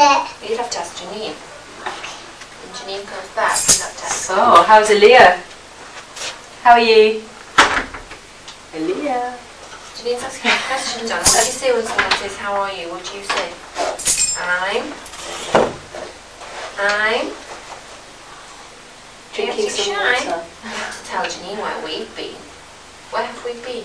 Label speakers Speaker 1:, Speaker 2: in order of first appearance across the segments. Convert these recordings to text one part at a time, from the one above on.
Speaker 1: it? You'd have to ask Janine. When Janine comes back, you'd have to ask her.
Speaker 2: Oh, how's Aaliyah? How are you? Aaliyah.
Speaker 1: Janine's asking you a question, John. What do you say when someone says, how are you? What do you say? I'm
Speaker 2: Drinking some water.
Speaker 1: You have to tell Janine where we've been. Where have we been?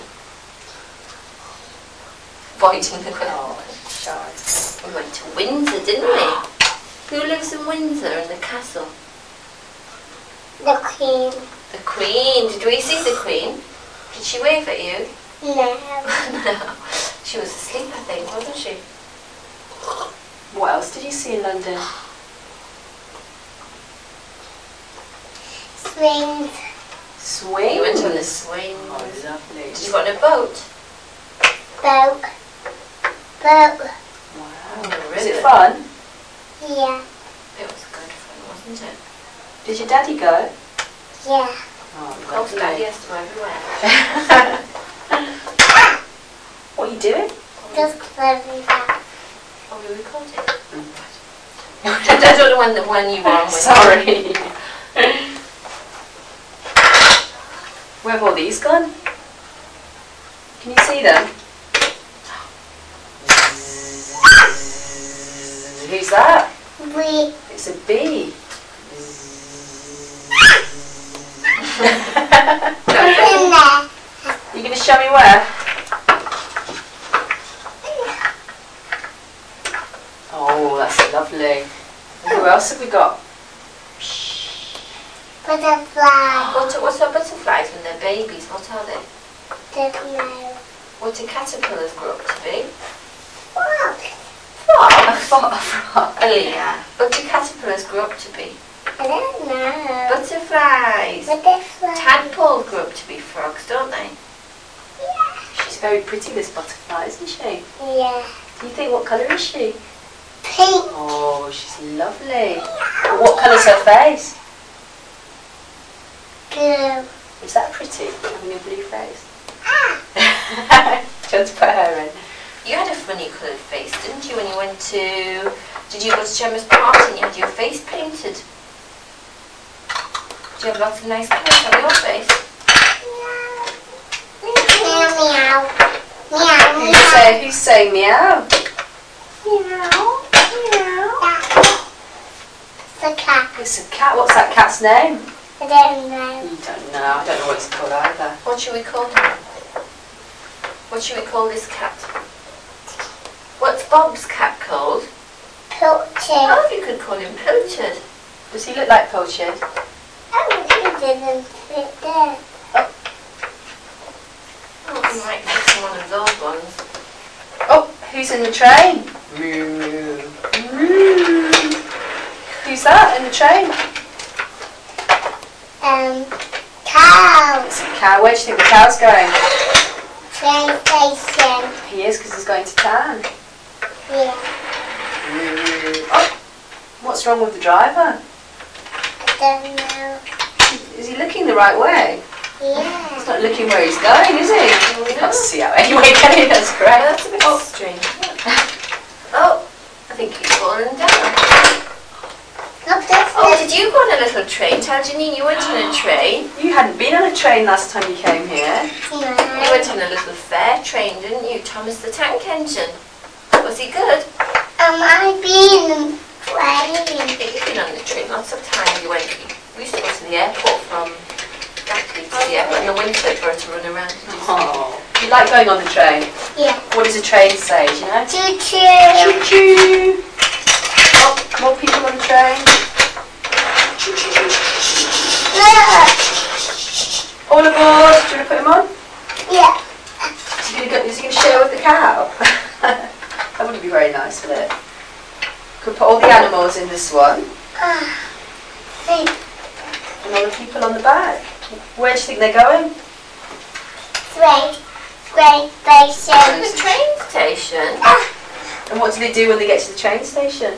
Speaker 1: Avoiding the question.
Speaker 2: Oh, shy.
Speaker 1: We went to Windsor, didn't we? Who lives in Windsor in the castle?
Speaker 3: The Queen.
Speaker 1: The Queen. Did we see the Queen? Did she wave at you?
Speaker 3: No.
Speaker 1: No. She was asleep, I think, wasn't she?
Speaker 2: What else did you see in London?
Speaker 3: Swings.
Speaker 2: Swing.
Speaker 1: You went on the swing.
Speaker 2: Oh, lovely.
Speaker 1: Did you go on a boat?
Speaker 3: Boat.
Speaker 2: Wow.
Speaker 1: Oh,
Speaker 2: Was
Speaker 1: really?
Speaker 2: it fun?
Speaker 3: Yeah.
Speaker 1: It was good fun, wasn't it?
Speaker 2: Did your daddy go?
Speaker 3: Yeah.
Speaker 2: Oh,
Speaker 1: Of course, Daddy has to go everywhere.
Speaker 2: What are you doing?
Speaker 3: Just closing that.
Speaker 1: Oh, we recorded. I don't know when the one you were on with.
Speaker 2: Sorry. Where have all these gone? Can you see them? Who's that?
Speaker 3: We.
Speaker 2: It's a bee.
Speaker 3: In there.
Speaker 2: You going to show me where? Oh, that's lovely. Who else have we got?
Speaker 3: Butterfly.
Speaker 1: What's our butterflies when they're babies? What are they?
Speaker 3: Don't know.
Speaker 1: What do caterpillars grow up to be?
Speaker 3: What?
Speaker 2: Frog.
Speaker 1: Aaliyah. What do caterpillars grow up to be?
Speaker 3: I don't know.
Speaker 1: Butterflies.
Speaker 3: Butterfly.
Speaker 1: Tadpoles grow up to be frogs, don't they?
Speaker 3: Yeah.
Speaker 2: She's very pretty, this butterfly, isn't she?
Speaker 3: Yeah.
Speaker 2: Do you think, what colour is she?
Speaker 3: Pink.
Speaker 2: Oh, she's lovely. What colour's her face?
Speaker 3: Blue.
Speaker 2: Is that pretty, having a blue face?
Speaker 3: Ah.
Speaker 2: Just put her in.
Speaker 1: You had a funny coloured face, didn't you, when you went to... Did you go to Gemma's party and you had your face painted? Do you have lots of nice colours on your face?
Speaker 3: Meow meow. Meow meow.
Speaker 2: Who's saying meow?
Speaker 3: Meow. Meow. The cat.
Speaker 2: It's a cat. What's that cat's name?
Speaker 3: I don't know.
Speaker 2: You don't know. I don't know what it's called either.
Speaker 1: What should we call him? What should we call this cat? What's Bob's cat called?
Speaker 3: Pilchard.
Speaker 1: Oh, you could call him Pilchard.
Speaker 2: Does he look like Pilchard?
Speaker 3: Oh, he didn't fit there.
Speaker 1: Oh, we might make some one of those ones.
Speaker 2: Oh, who's in the train? Moo. Moo. Who's that in the train?
Speaker 3: Cow.
Speaker 2: It's a cow. Where do you think the cow's going?
Speaker 3: Train station.
Speaker 2: He is, because he's going to town.
Speaker 3: Yeah.
Speaker 2: Oh, what's wrong with the driver?
Speaker 3: I don't know.
Speaker 2: Is he looking the right way?
Speaker 3: Yeah.
Speaker 2: He's not looking where he's going, is he?
Speaker 1: Oh,
Speaker 2: You
Speaker 1: no.
Speaker 2: can't see out anyway, can you? That's great.
Speaker 1: That's a bit strange. Oh, I think he's fallen down.
Speaker 3: Look, this
Speaker 1: Oh,
Speaker 3: is.
Speaker 1: did you go on a little train? Tell Janine you went on a train.
Speaker 2: You hadn't been on a train last time you came here.
Speaker 1: You
Speaker 3: No.
Speaker 1: went on a little fair train, didn't you? Thomas the Tank Engine. Was he good?
Speaker 3: I've been playing.
Speaker 1: You've been on the train lots of times. We used to go to the airport from Gatley to the airport in the winter for her to run around and do something.
Speaker 2: Oh, you like going on the train?
Speaker 3: Yeah.
Speaker 2: What does a train say, do you know?
Speaker 3: Choo choo.
Speaker 2: Choo choo. Oh, more people on the train. Choo choo choo.
Speaker 3: Look.
Speaker 2: All aboard. Do you want to put him on?
Speaker 3: Yeah.
Speaker 2: Is he going to share with the cow? That wouldn't be very nice, would it? Could put all the animals in this one
Speaker 3: Hey.
Speaker 2: and all the people on the back. Where do you think they're going?
Speaker 3: Train
Speaker 1: To
Speaker 3: station.
Speaker 1: the train station.
Speaker 2: And what do they do when they get to the train station?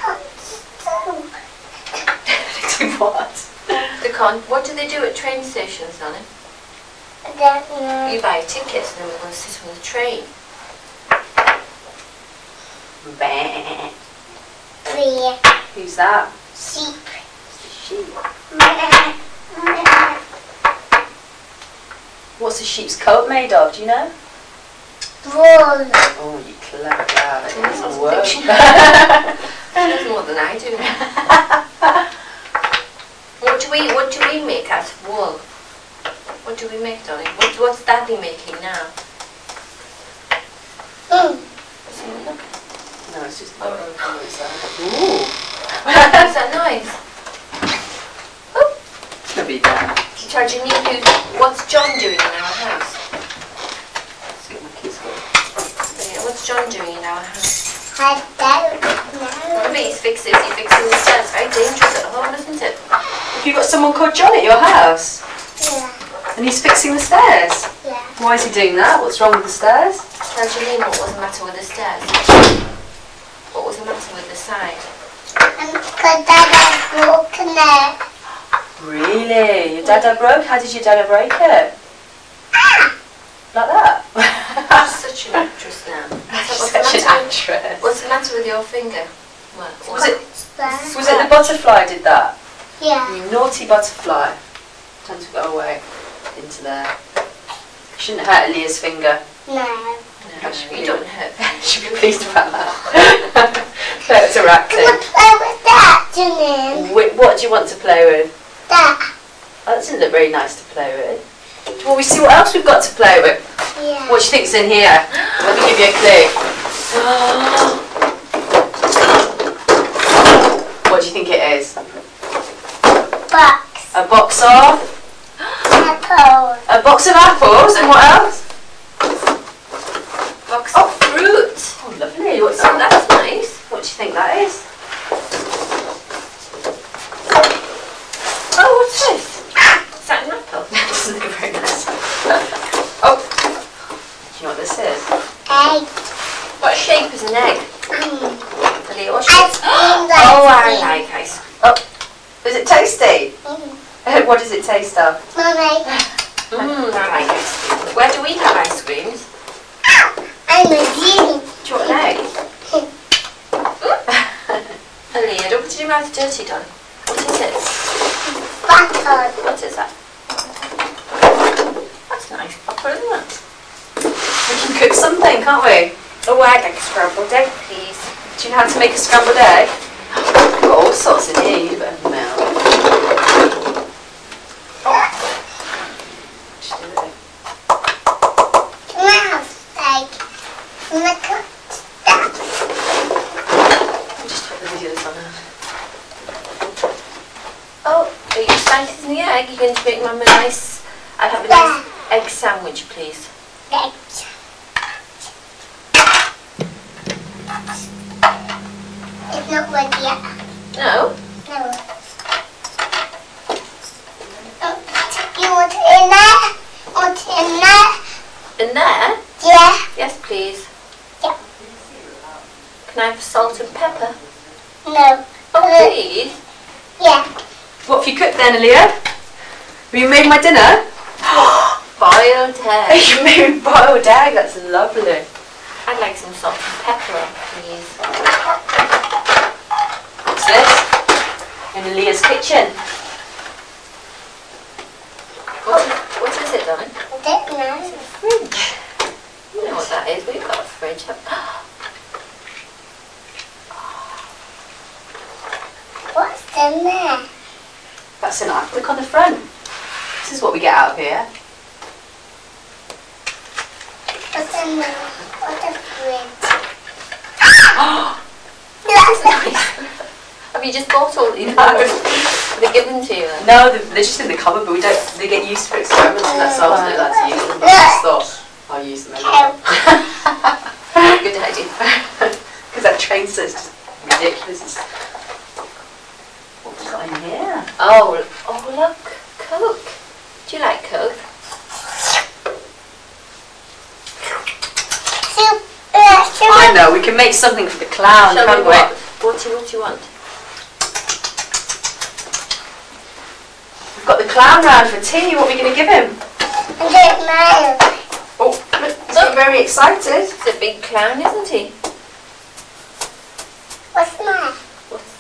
Speaker 2: Do what?
Speaker 1: What do they do at train stations, Annie?
Speaker 3: I don't know.
Speaker 1: You buy a ticket and then we're going to sit on the train.
Speaker 2: Bah.
Speaker 3: We here.
Speaker 2: Who's that?
Speaker 3: Sheep.
Speaker 2: It's the sheep. What's a sheep's coat made of? Do you know?
Speaker 3: Wool.
Speaker 2: Oh, you clever girl. It doesn't work.
Speaker 1: She knows more than I do. What do we make out of wool? What do we make, darling? What's Daddy making now? What's he look?
Speaker 2: No, it's just.
Speaker 1: Oh.
Speaker 2: Ooh.
Speaker 1: What's that noise?
Speaker 2: It's gonna be done.
Speaker 1: Charging you. What's John doing in our house?
Speaker 2: Let's get my keys going.
Speaker 1: Yeah, what's John doing in our house?
Speaker 3: I don't know.
Speaker 1: Maybe he's fixing the stairs. Very dangerous at home, isn't it?
Speaker 2: Have you got someone called John at your house?
Speaker 3: Yeah.
Speaker 2: And he's fixing the stairs?
Speaker 3: Yeah.
Speaker 2: Why is he doing that? What's wrong with the stairs?
Speaker 1: Tell Janine what was the matter with the stairs. What was the matter with the side?
Speaker 3: Because Dad has broken it.
Speaker 2: Really? Your dada broke? How did your dada break it? Like that?
Speaker 1: She's such an actress now.
Speaker 2: She's such an actress.
Speaker 1: What's the matter with your finger? What?
Speaker 2: Was it the butterfly did that?
Speaker 3: Yeah.
Speaker 2: You naughty butterfly. Time to go away. Into there. Shouldn't hurt Leah's finger.
Speaker 3: No.
Speaker 1: No, you don't hurt.
Speaker 2: Should be pleased about that. That's a rat
Speaker 3: Can I play with that, Janine?
Speaker 2: What do you want to play with?
Speaker 3: That.
Speaker 2: Oh, that doesn't look very nice to play with. Well, we see what else we've got to play with.
Speaker 3: Yeah.
Speaker 2: What do you think's in here? Let me give you a clue. What do you think it is?
Speaker 3: Box.
Speaker 2: A box of?
Speaker 3: Apple.
Speaker 2: A box of apples, and what else?
Speaker 1: Box of fruit.
Speaker 2: Oh, lovely. What's
Speaker 1: Oh, that's nice.
Speaker 2: What do you think that is?
Speaker 1: Oh, what's this? Is that an apple?
Speaker 2: That doesn't look very nice. Oh, do you know what this is?
Speaker 3: Egg.
Speaker 1: What shape is an egg? Ellie, what
Speaker 3: Ice
Speaker 1: shape?
Speaker 3: cream.
Speaker 1: Oh, I like ice cream.
Speaker 2: Oh, is it tasty? What does it taste of?
Speaker 3: Mommy.
Speaker 1: I like ice cream. Where do we have ice creams?
Speaker 3: I'm a genie.
Speaker 1: Do you want an egg? Ellie, don't put your mouth dirty, darling. What is it?
Speaker 3: Button.
Speaker 1: What is that? That's nice pepper, isn't it?
Speaker 2: We can cook something, can't we?
Speaker 1: Oh, I'd like a scrambled egg, please.
Speaker 2: Do you know how to make a scrambled egg? We've got all sorts in here, you better melt. Just do it.
Speaker 3: Mouse egg. Look at that.
Speaker 2: I'll just put the videos on her.
Speaker 1: Oh, are you slicing the egg? You're going to make Mum a nice... I'll have a nice egg sandwich, please.
Speaker 3: Egg. It's not ready yet.
Speaker 1: No?
Speaker 3: No. You want it in there? Want it in there?
Speaker 1: In there?
Speaker 3: Yeah.
Speaker 1: Yes, please.
Speaker 3: Yeah.
Speaker 1: Can I have salt and pepper?
Speaker 3: No.
Speaker 1: Oh, please.
Speaker 3: Yeah.
Speaker 2: What have you cooked then, Aaliyah? Have you made my dinner?
Speaker 1: Boiled egg.
Speaker 2: You made me boiled egg, that's lovely.
Speaker 1: I'd like some salt and pepper, please.
Speaker 2: What's this? In Aaliyah's kitchen.
Speaker 1: What is it, darling?
Speaker 3: I don't know.
Speaker 1: Fridge. You know what that is. We've got a fridge.
Speaker 3: What's in there?
Speaker 2: That's an artwork on the front. This is what we get out of here.
Speaker 3: What's in there? What's a fridge?
Speaker 1: Have you just bought all these?
Speaker 2: No.
Speaker 1: They're given to you then?
Speaker 2: No, they're just in the cupboard, but we don't. They get used for experiments, and that's all I was like to use them. But I just thought I'll use them anyway.
Speaker 1: Good idea.
Speaker 2: Because that train says just ridiculous. What's got in here?
Speaker 1: Oh, look, Coke. Do you like Coke?
Speaker 2: I know, we can make something for the clown,
Speaker 1: Shall
Speaker 2: can't
Speaker 1: we
Speaker 2: we?
Speaker 1: what do you want?
Speaker 2: We've got the clown round for tea. What are we going to give him?
Speaker 3: I don't know.
Speaker 2: Oh, look, he's getting very excited.
Speaker 1: He's a big clown, isn't he?
Speaker 3: What's that?
Speaker 1: What's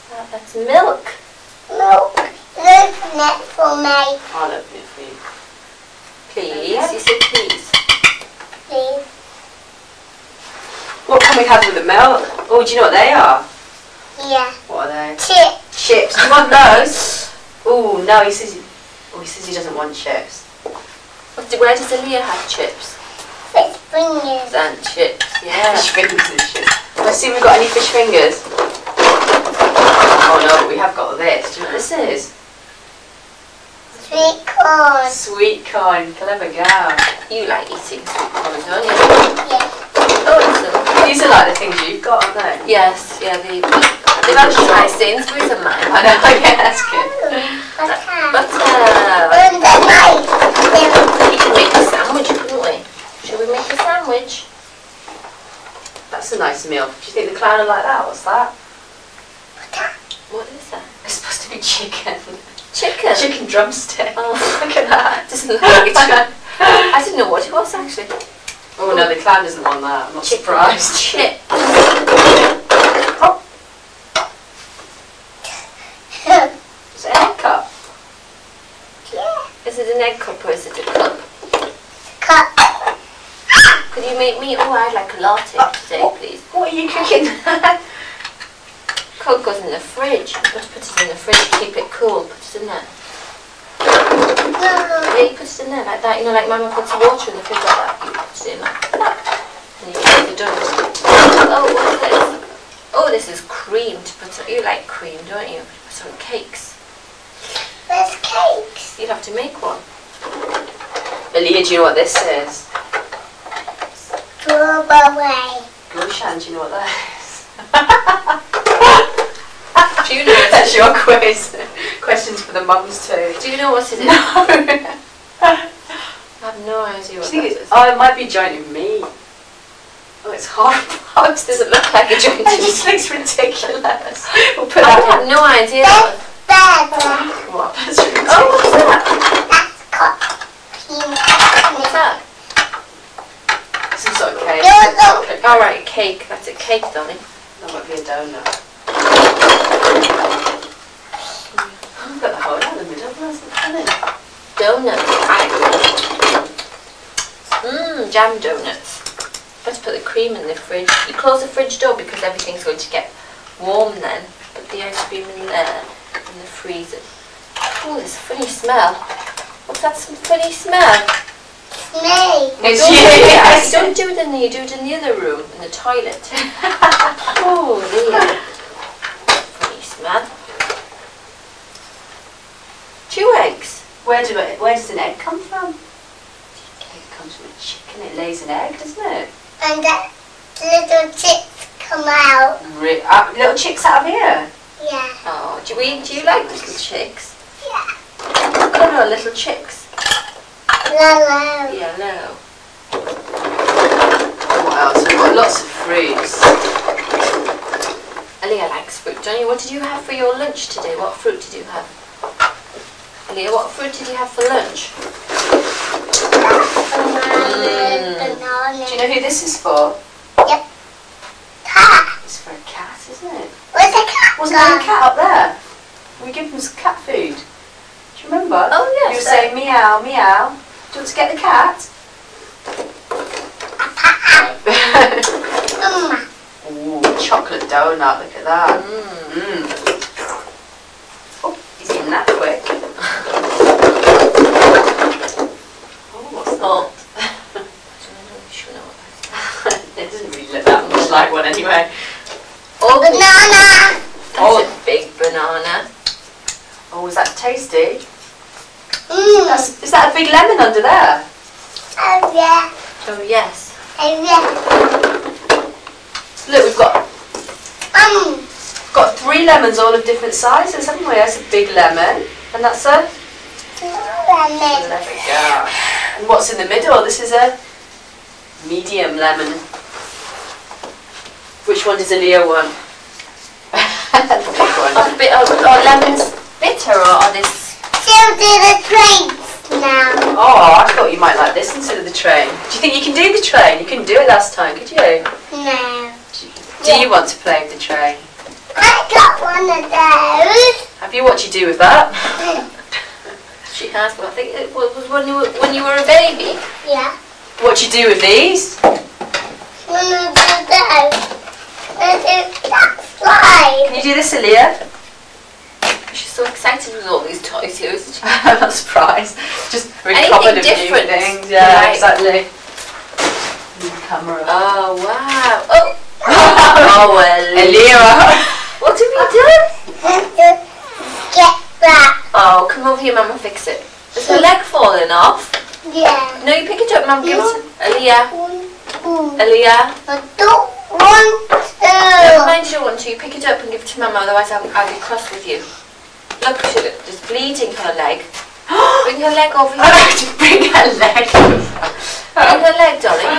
Speaker 1: milk.
Speaker 3: Milk. Open it for me,
Speaker 2: I'll open it for you.
Speaker 1: Please, you say please.
Speaker 3: please.
Speaker 2: What can we have with the milk? Oh, do you know what they are?
Speaker 3: Yeah.
Speaker 2: What are they?
Speaker 3: Chips.
Speaker 2: Chips. Do you want those? Oh no, he says he doesn't want chips.
Speaker 1: Where does Aaliyah have chips?
Speaker 3: Fish fingers.
Speaker 1: And chips, yeah.
Speaker 2: Fish fingers and shit. Let's see if we've got any fish fingers. Oh no, but we have got this. Do you know what this is?
Speaker 3: Sweet corn.
Speaker 2: Sweet corn. Clever girl.
Speaker 1: You like eating sweet corn, don't you?
Speaker 3: Yeah.
Speaker 1: Oh, excellent.
Speaker 2: These are like the things you've got, aren't they?
Speaker 1: Yes, yeah, they've
Speaker 2: That's
Speaker 1: got my
Speaker 2: right.
Speaker 1: Sainsbury's and mine.
Speaker 2: I know, yeah, that's good.
Speaker 3: Okay.
Speaker 1: But,
Speaker 3: And the knife.
Speaker 1: we could make a sandwich, couldn't we? Should we make a sandwich?
Speaker 2: That's a nice meal. Do you think the clown will like that? What's that?
Speaker 1: What is that?
Speaker 2: It's supposed to be chicken.
Speaker 1: Chicken?
Speaker 2: Chicken drumstick.
Speaker 1: Oh,
Speaker 2: Look at that.
Speaker 1: doesn't look like a chicken. I didn't know what it was, actually.
Speaker 2: Oh no, the clown doesn't want that. I'm not
Speaker 1: Chicken
Speaker 2: surprised.
Speaker 1: chip.
Speaker 2: Is it an egg cup?
Speaker 3: Yeah.
Speaker 1: Is it an egg cup or is it a cup?
Speaker 3: Cup.
Speaker 1: Could you make me? Oh, I'd like a latte today, please.
Speaker 2: What are you cooking?
Speaker 1: Coke goes in the fridge. You must put it in the fridge, keep it cool. Put it in there. Yeah, you put it in there like that. You know, like Mama puts water in the fridge like that. You put it in like that. And you keep it done. Oh, what's this? Oh, this is cream to put on. You like cream, don't you? Put on cakes.
Speaker 3: There's cakes.
Speaker 1: You'd have to make one.
Speaker 2: Aaliyah, do you know what this is?
Speaker 3: Strawberry.
Speaker 2: Gushan, do you know what that is?
Speaker 1: Do you know what it
Speaker 2: That's
Speaker 1: is?
Speaker 2: your quiz. Questions for the mums too.
Speaker 1: Do you know what it is?
Speaker 2: No.
Speaker 1: I have no idea what that is.
Speaker 2: Oh, it might be joint of meat. Oh, it's horrible.
Speaker 1: Oh, it doesn't look like a joint.
Speaker 2: It just looks ridiculous. We'll put
Speaker 1: I
Speaker 2: that
Speaker 1: have no idea.
Speaker 3: Better.
Speaker 2: What? That's ridiculous.
Speaker 1: Oh, what's that?
Speaker 3: That's got peanut.
Speaker 1: What's that?
Speaker 2: Some sort of cake.
Speaker 3: There was
Speaker 2: Chocolate
Speaker 1: All right, cake. That's a cake, darling.
Speaker 2: That might be a donut. I've got the hole down the middle. Where's the filling?
Speaker 1: Donut. Mmm, jam donuts. Let's put the cream in the fridge. You close the fridge door because everything's going to get warm then. Put the ice cream in there in the freezer. Oh, there's a funny smell. What's that funny smell?
Speaker 3: Me.
Speaker 2: It's
Speaker 1: Don't
Speaker 2: you.
Speaker 1: do it.
Speaker 2: Yes.
Speaker 1: Don't do it in there. You do it in the other room, in the toilet. Oh, there. Funny smell. 2 eggs.
Speaker 2: Where does an egg come from? It comes from a chicken. It lays an egg, doesn't it?
Speaker 3: And the little chips come out.
Speaker 2: Little chicks out of here.
Speaker 3: Yeah.
Speaker 1: Oh, do you like little chicks?
Speaker 3: Yeah.
Speaker 1: What colour are little chicks?
Speaker 3: Yellow.
Speaker 1: Yellow.
Speaker 2: What else? We've got lots of fruits.
Speaker 1: Aaliyah likes fruit, don't you? What did you have for your lunch today? What fruit did you have? Aaliyah, what fruit did you have for lunch?
Speaker 3: Banana.
Speaker 2: Do you know who this is for?
Speaker 3: Yep. Cat.
Speaker 2: It's for a cat, isn't it?
Speaker 3: Where's the cat?
Speaker 2: Wasn't there a cat up there? We give them some cat food. Do you remember?
Speaker 1: Oh, yes.
Speaker 2: You were saying meow, meow. Do you want to get the cat? Ooh, chocolate donut. Look at that.
Speaker 1: Mmm.
Speaker 2: Oh, he's eating that quick. Oh, what's
Speaker 1: Oh.
Speaker 2: that? It doesn't really look that much like one anyway.
Speaker 1: Oh,
Speaker 3: Banana.
Speaker 1: that's a big banana.
Speaker 2: Oh, is that tasty?
Speaker 3: Mmm.
Speaker 2: Is that a big lemon under there?
Speaker 3: Oh yeah.
Speaker 1: Oh, yes.
Speaker 3: Oh yeah.
Speaker 2: Look, we've got 3 lemons, all of different sizes, haven't we? That's a big lemon, and that's a
Speaker 3: Lemon.
Speaker 2: lemon. Yeah. And what's in the middle? This is a medium lemon. Which one does Aaliyah want? The big one.
Speaker 1: Are lemons bitter or are this?
Speaker 3: Still do the drinks now.
Speaker 2: Oh, I thought you might like this instead of the train. Do you think you can do the train? You couldn't do it last time, could you?
Speaker 3: No.
Speaker 2: Do you want to play with the train?
Speaker 3: I got one one of those.
Speaker 2: Have you? What do you do with that?
Speaker 1: She has, but I think it was when you were a baby.
Speaker 3: Yeah.
Speaker 2: What do you do with these?
Speaker 3: One of those. That slide.
Speaker 2: Can you do this, Aaliyah?
Speaker 1: She's so excited with all these toys here, isn't she?
Speaker 2: I'm not surprised. Just
Speaker 1: Anything
Speaker 2: recovered a few
Speaker 1: different.
Speaker 2: things. Yeah,
Speaker 1: Right.
Speaker 2: exactly. Move the camera.
Speaker 1: Oh wow! Oh, oh,
Speaker 2: Aaliyah.
Speaker 1: What have you done?
Speaker 3: Get that.
Speaker 1: Oh, come over here, Mum, and fix it. Is her leg falling off?
Speaker 3: Yeah.
Speaker 1: No, you pick it up, Mum. Give it to Aaliyah.
Speaker 3: I
Speaker 1: Aaliyah.
Speaker 3: don't want
Speaker 1: Never
Speaker 3: to.
Speaker 1: mind, you don't want to. You pick it up and give it to Mum, otherwise I'll get cross with you. Look, she's just bleeding her leg. Bring her leg over
Speaker 2: I
Speaker 1: here.
Speaker 2: like to bring her leg over.
Speaker 1: Bring her leg, darling.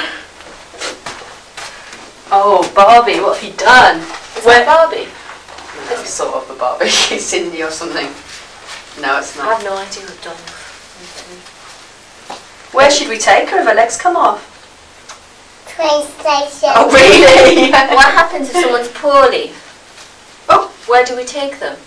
Speaker 2: Oh, Barbie, what have you done?
Speaker 1: Is that Barbie?
Speaker 2: It's sort of a Barbie. Cindy or something. No, it's
Speaker 1: I
Speaker 2: not.
Speaker 1: have no idea what done.
Speaker 2: Where should we take her if her legs come off?
Speaker 3: Train station.
Speaker 2: Oh, really?
Speaker 1: What happens if someone's poorly?
Speaker 2: Oh.
Speaker 1: Where do we take them?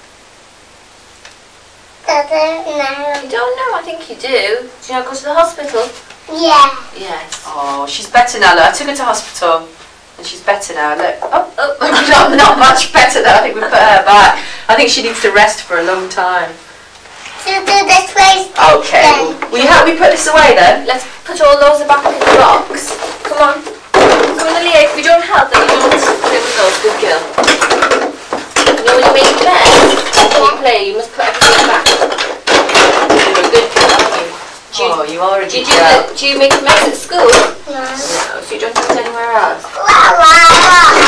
Speaker 3: Doesn't know.
Speaker 1: You don't know, I think you do. Do you not go to the hospital?
Speaker 3: Yeah.
Speaker 1: Yes.
Speaker 2: Oh, she's better now. Look, I took her to hospital and she's better now. Look. Oh,
Speaker 1: Oh.
Speaker 2: not much better though. I think we put her back. I think she needs to rest for a long time.
Speaker 3: To do the train station.
Speaker 2: Okay. Will you help me put this away then?
Speaker 1: Let's put all those back in the box. Come on. Come on, Aaliyah. If you don't help, then you don't. There we go. Good girl. You know when you make bed, you play, you must put everything back. You're a good girl, aren't you?
Speaker 2: Oh, you are a
Speaker 1: Do you,
Speaker 2: good girl.
Speaker 1: do you make a mess at school?
Speaker 3: No.
Speaker 1: No, so you don't do it anywhere else.
Speaker 3: Wah, wah, wah.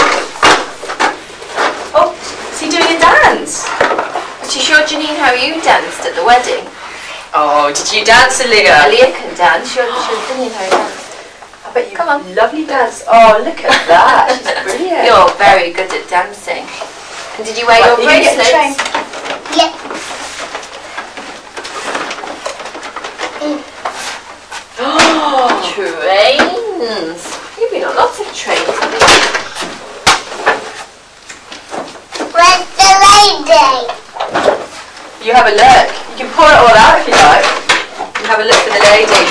Speaker 2: Oh, is he doing a dance?
Speaker 1: But you showed Janine how you danced at the wedding.
Speaker 2: Oh, did you dance, Aaliyah?
Speaker 1: Aaliyah can dance. Showed Janine how you dance.
Speaker 2: I bet you
Speaker 1: Come on.
Speaker 2: lovely dance. Oh, look at that. She's brilliant.
Speaker 1: You're very good at dancing. And did you wear your
Speaker 2: Right, you get the
Speaker 1: bracelets?
Speaker 3: Yeah.
Speaker 2: Oh,
Speaker 1: Trains. You've been on lots of trains, haven't you?
Speaker 3: Where's the lady?
Speaker 2: you have a look. You can pour it all out if you like. You have a look for the lady.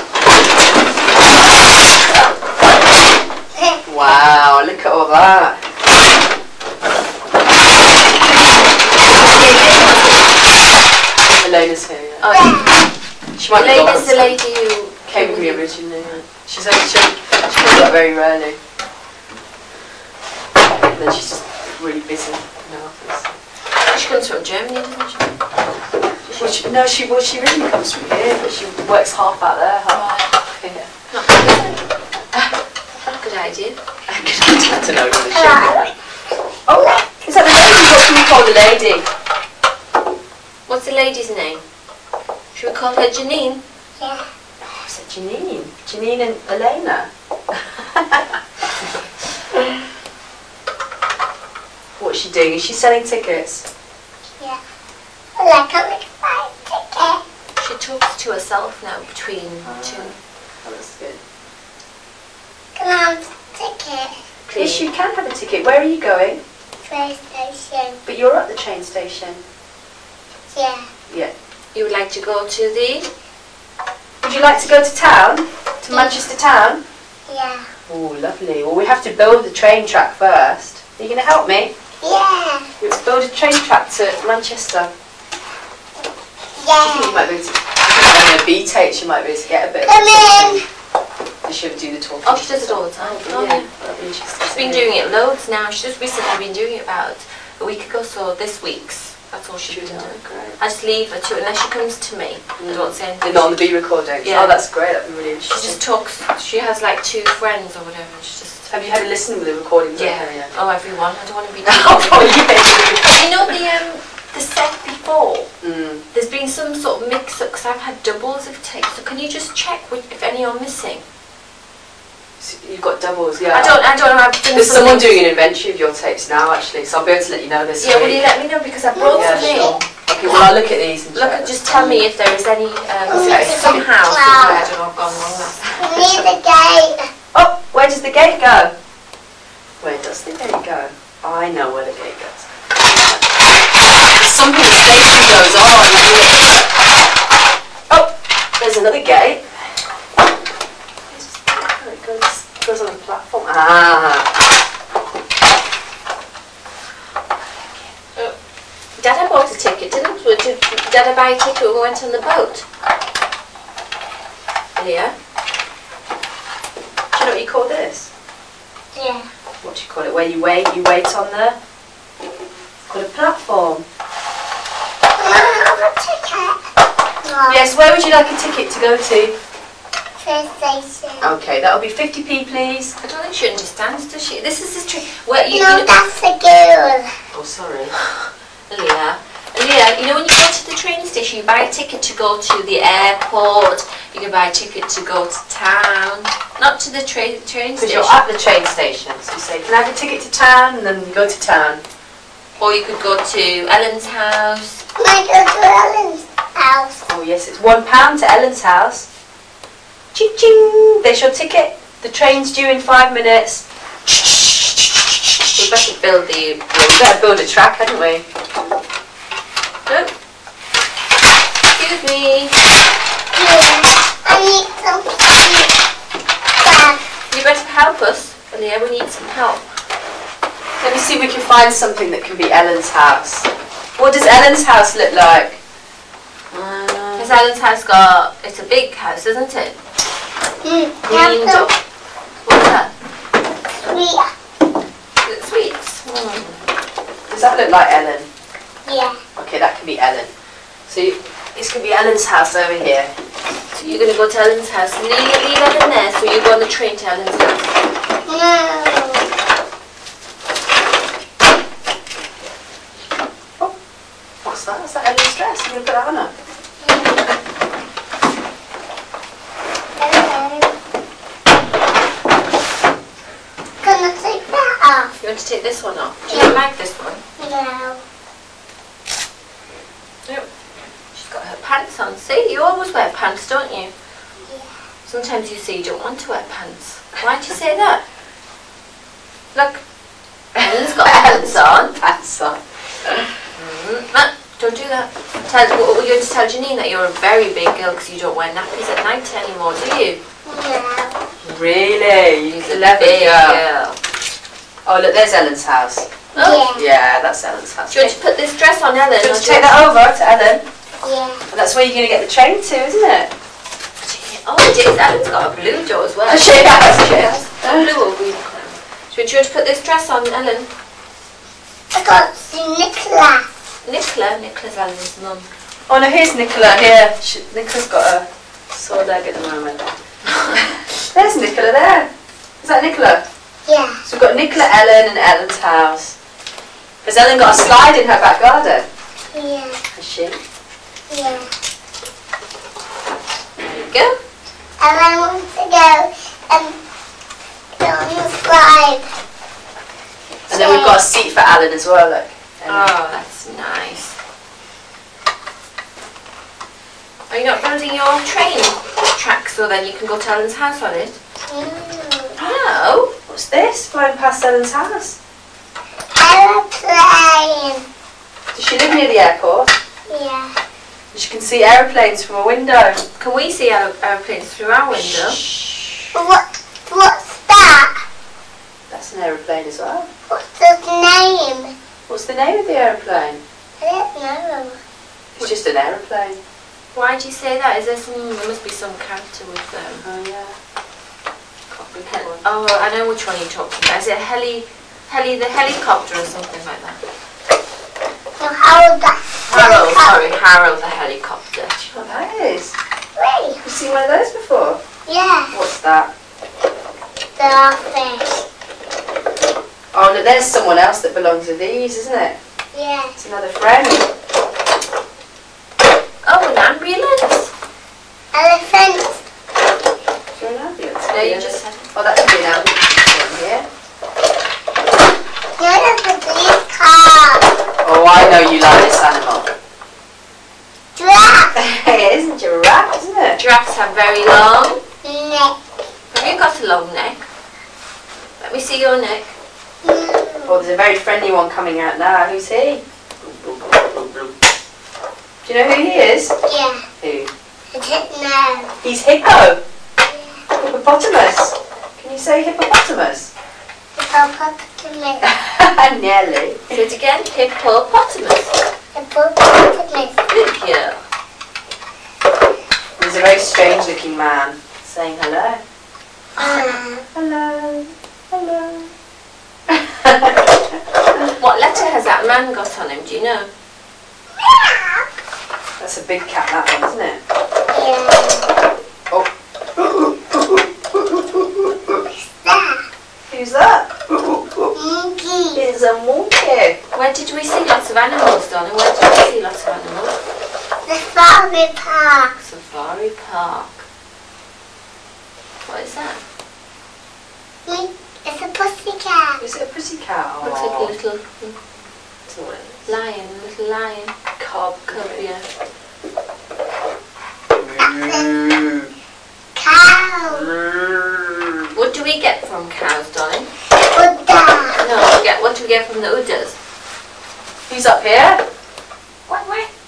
Speaker 2: Wow, look at all that. Elena's here. Yeah.
Speaker 1: Oh,
Speaker 2: She might be gone.
Speaker 1: Elena's the lady who
Speaker 2: Came with me originally. Yeah. She comes up very rarely. And then she's just really busy in her office.
Speaker 1: She comes from Germany, doesn't she?
Speaker 2: Well, she originally comes from here, but she works half out there, half here.
Speaker 1: Not good, is it? Good idea.
Speaker 2: I don't know whether she. Oh, is that the lady? What can we call the lady?
Speaker 1: What's the lady's name? Should we call her Janine?
Speaker 3: Yeah.
Speaker 2: Oh, is it Janine? Janine and Elena. What's she doing? Is she selling tickets?
Speaker 3: Yeah. Like a big ticket.
Speaker 1: She talks to herself now between two.
Speaker 2: Oh, that's good.
Speaker 3: Can I have a ticket?
Speaker 2: Yes, you can have a ticket. Where are you going?
Speaker 3: Train station.
Speaker 2: But you're at the train station.
Speaker 3: Yeah.
Speaker 2: Yeah.
Speaker 1: You would like to go to the...
Speaker 2: Would you like to go to town? To Manchester town?
Speaker 3: Yeah.
Speaker 2: Oh, lovely. Well, we have to build the train track first. Are you going to help me?
Speaker 3: Yeah.
Speaker 2: Let's build a train track to Manchester. I think
Speaker 3: Yeah.
Speaker 2: you might be able to... On a B take, she might be able to get a bit.
Speaker 3: Come in.
Speaker 2: Does she ever do the talking?
Speaker 1: Oh, she does it all the time.
Speaker 2: Oh, yeah. That'll be interesting.
Speaker 1: She's been doing it loads now. She's just recently been doing it about a week ago, so this week's. That's all she's been doing.
Speaker 2: Great.
Speaker 1: I just leave her to it unless she comes to me. I don't say anything.
Speaker 2: They're not on the B recording.
Speaker 1: Yeah.
Speaker 2: Oh, that's great. That'd be really
Speaker 1: She
Speaker 2: interesting.
Speaker 1: just talks. She has like 2 friends or whatever. And she just...
Speaker 2: Have you had a listen with the recordings?
Speaker 1: Yeah.
Speaker 2: Okay,
Speaker 1: Oh, everyone. I don't want to be...
Speaker 2: Oh, yeah.
Speaker 1: You know the set before?
Speaker 2: Mm.
Speaker 1: There's been some sort of mix-up because I've had doubles of tapes. So can you just check if any are missing?
Speaker 2: So you've got doubles, yeah.
Speaker 1: I don't know. I've done
Speaker 2: There's someone
Speaker 1: something-
Speaker 2: doing an inventory of your tapes now, actually, so I'll be able to let you know this
Speaker 1: Yeah, will
Speaker 2: week.
Speaker 1: you let me know because I brought
Speaker 2: Yeah,
Speaker 1: some in.
Speaker 2: sure. Okay, well, I'll look at these and
Speaker 1: Look,
Speaker 2: check.
Speaker 1: just tell me if there is any
Speaker 2: Okay.
Speaker 1: somehow somewhere I don't know I've gone wrong.
Speaker 3: We need the gate.
Speaker 2: Oh, where does the gate go? Where does the gate go? I know where the gate goes. something the station goes on. Oh, there's another gate. It goes on the platform.
Speaker 1: Dad bought a ticket, didn't we? Did Dad buy a ticket when we went on the boat? Yeah.
Speaker 2: Do you know what you call this?
Speaker 3: Yeah.
Speaker 2: What do you call it? Where you wait on there? It's called a platform. Yes, where would you like a ticket to go to?
Speaker 3: Train station.
Speaker 2: Okay, that'll be 50p, please.
Speaker 1: I don't think she understands, does she? This is the trick. Where you
Speaker 3: No,
Speaker 1: know,
Speaker 3: that's the girl.
Speaker 2: Oh, sorry.
Speaker 1: Leah, you know when you go to the train station, you buy a ticket to go to the airport. You can buy a ticket to go to town, not to the train
Speaker 2: Because
Speaker 1: station.
Speaker 2: you're at the train station, so you say, can I have a ticket to town? And then you go to town.
Speaker 1: Or you could go to Ellen's house.
Speaker 3: Might go to Ellen's house.
Speaker 2: Oh yes, it's £1 to Ellen's house. Ching ching! There's your ticket. The train's due in 5 minutes.
Speaker 1: We better build the.
Speaker 2: We better build a track, hadn't we?
Speaker 1: Oh. Excuse me.
Speaker 3: Yeah. I need some bag.
Speaker 1: You better help us, Leah. We need some help.
Speaker 2: Let me see if we can find something that can be Ellen's house. What does Ellen's house look like?
Speaker 1: Because Ellen's house it's a big house, isn't it? Green door. What's that?
Speaker 3: Sweet.
Speaker 1: Is it sweets?
Speaker 2: Does that look like Ellen?
Speaker 3: Yeah.
Speaker 2: Okay, that can be Ellen. So it's going to be Ellen's house over here.
Speaker 1: So you're going to go to Ellen's house. Leave Ellen there, so you go on the train to Ellen's house.
Speaker 3: No.
Speaker 2: Oh, what's that? Is that Ellen's dress? I'm going to put that on her.
Speaker 3: Can I take that off?
Speaker 1: You want to take this one off? Do you like this one?
Speaker 3: No.
Speaker 1: Yep. She's got her pants on. See, you always wear pants, don't you?
Speaker 3: Yeah.
Speaker 1: Sometimes you say you don't want to wear pants. Why'd you say that? Look, Ellen's got pants on.
Speaker 2: Pants on.
Speaker 1: Don't do that. What were you going to tell Janine that you're a very big girl because you don't wear nappies at night anymore, do you?
Speaker 3: No.
Speaker 2: Really?
Speaker 1: She's a
Speaker 2: Clever
Speaker 1: big
Speaker 2: girl.
Speaker 1: girl.
Speaker 2: Oh, look, there's Ellen's house.
Speaker 1: Oh.
Speaker 3: Yeah.
Speaker 2: Yeah, that's Ellen's house.
Speaker 1: Do you want to put this dress on Ellen?
Speaker 2: Do you
Speaker 1: or
Speaker 2: want to take that over to Ellen?
Speaker 3: Yeah.
Speaker 2: And that's where you're going to get the train to, isn't it?
Speaker 1: Oh, it is. Ellen's got a blue door as well.
Speaker 2: She has, yes.
Speaker 1: Blue or green colour. So do you want to put this dress on Ellen?
Speaker 3: I got to Nicola.
Speaker 1: Nicola's Ellen's mum.
Speaker 2: Oh no, here's Nicola here. Nicola's got a sore leg at the moment. There's Nicola there. Is that Nicola?
Speaker 3: Yeah.
Speaker 2: So we've got Nicola, Ellen and Ellen's house. Has Ellen got a slide in her back garden?
Speaker 3: Yeah.
Speaker 2: Has she?
Speaker 3: Yeah.
Speaker 1: There you go.
Speaker 3: And I want to go on the slide.
Speaker 2: And then we've got a seat for Alan as well, look.
Speaker 1: Oh, that's nice. Are you not building your train track so then you can go to Ellen's house on it? No.
Speaker 2: What's this? Flying past Ellen's house.
Speaker 3: Aeroplane.
Speaker 2: Does she live near the airport?
Speaker 3: Yeah.
Speaker 2: She can see aeroplanes from a window.
Speaker 1: Can we see aeroplanes through our window?
Speaker 3: What's that?
Speaker 2: That's an aeroplane as well.
Speaker 3: What's its name?
Speaker 2: What's the name of the aeroplane?
Speaker 3: I don't know.
Speaker 2: It's just an aeroplane.
Speaker 1: Why do you say that? Is there there must be some character with them.
Speaker 2: Oh yeah.
Speaker 1: Oh, I know which one you're talking about. Is it the helicopter or something like that?
Speaker 3: No, Harold,
Speaker 1: Harold the helicopter.
Speaker 2: What that is?
Speaker 3: Wait.
Speaker 2: Have you seen one of those before?
Speaker 3: Yeah.
Speaker 2: What's that?
Speaker 3: The office.
Speaker 2: Oh, look, there's someone else that belongs to these, isn't it?
Speaker 3: Yeah.
Speaker 2: It's another friend.
Speaker 1: Oh, an ambulance.
Speaker 3: Elephant.
Speaker 2: Is there an ambulance?
Speaker 1: No, you just said.
Speaker 2: Oh, that could be an ambulance one here.
Speaker 3: No, that's a police car.
Speaker 2: Oh, I know you like this animal.
Speaker 3: Giraffe.
Speaker 2: It is a giraffe, isn't it?
Speaker 1: Giraffes have very long.
Speaker 3: Neck.
Speaker 1: Have you got a long neck? Let me see your neck.
Speaker 2: Oh, there's a very friendly one coming out now. Who's he? Do you know who he is?
Speaker 3: Yeah.
Speaker 2: Who?
Speaker 3: I don't know.
Speaker 2: He's Hippo. Hippopotamus. Can you say hippopotamus?
Speaker 3: Hippopotamus.
Speaker 2: Nearly.
Speaker 1: Say it again. Hippopotamus.
Speaker 3: Hippopotamus.
Speaker 1: Good girl.
Speaker 2: He's a very strange looking man saying hello. Hello. Hello.
Speaker 1: What letter has that man got on him? Do you know?
Speaker 2: That's a big cat, that one, isn't it?
Speaker 3: Yeah.
Speaker 2: Oh.
Speaker 3: What's that?
Speaker 2: Who's that?
Speaker 3: Monkey.
Speaker 2: It's a monkey.
Speaker 1: Where did we see lots of animals, Donna? Where did we see lots of animals?
Speaker 3: The Safari Park.
Speaker 1: Safari Park. What is that?
Speaker 3: It's a pussycat.
Speaker 2: Is it a pussy cat?
Speaker 1: Looks like a little
Speaker 2: It's
Speaker 1: lion, a little lion.
Speaker 2: cub.
Speaker 1: Cub, yeah.
Speaker 3: Cow.
Speaker 1: What do we get from cows, darling?
Speaker 3: Buddha.
Speaker 1: No, what do we get from the uddas?
Speaker 2: Who's up here?
Speaker 1: What?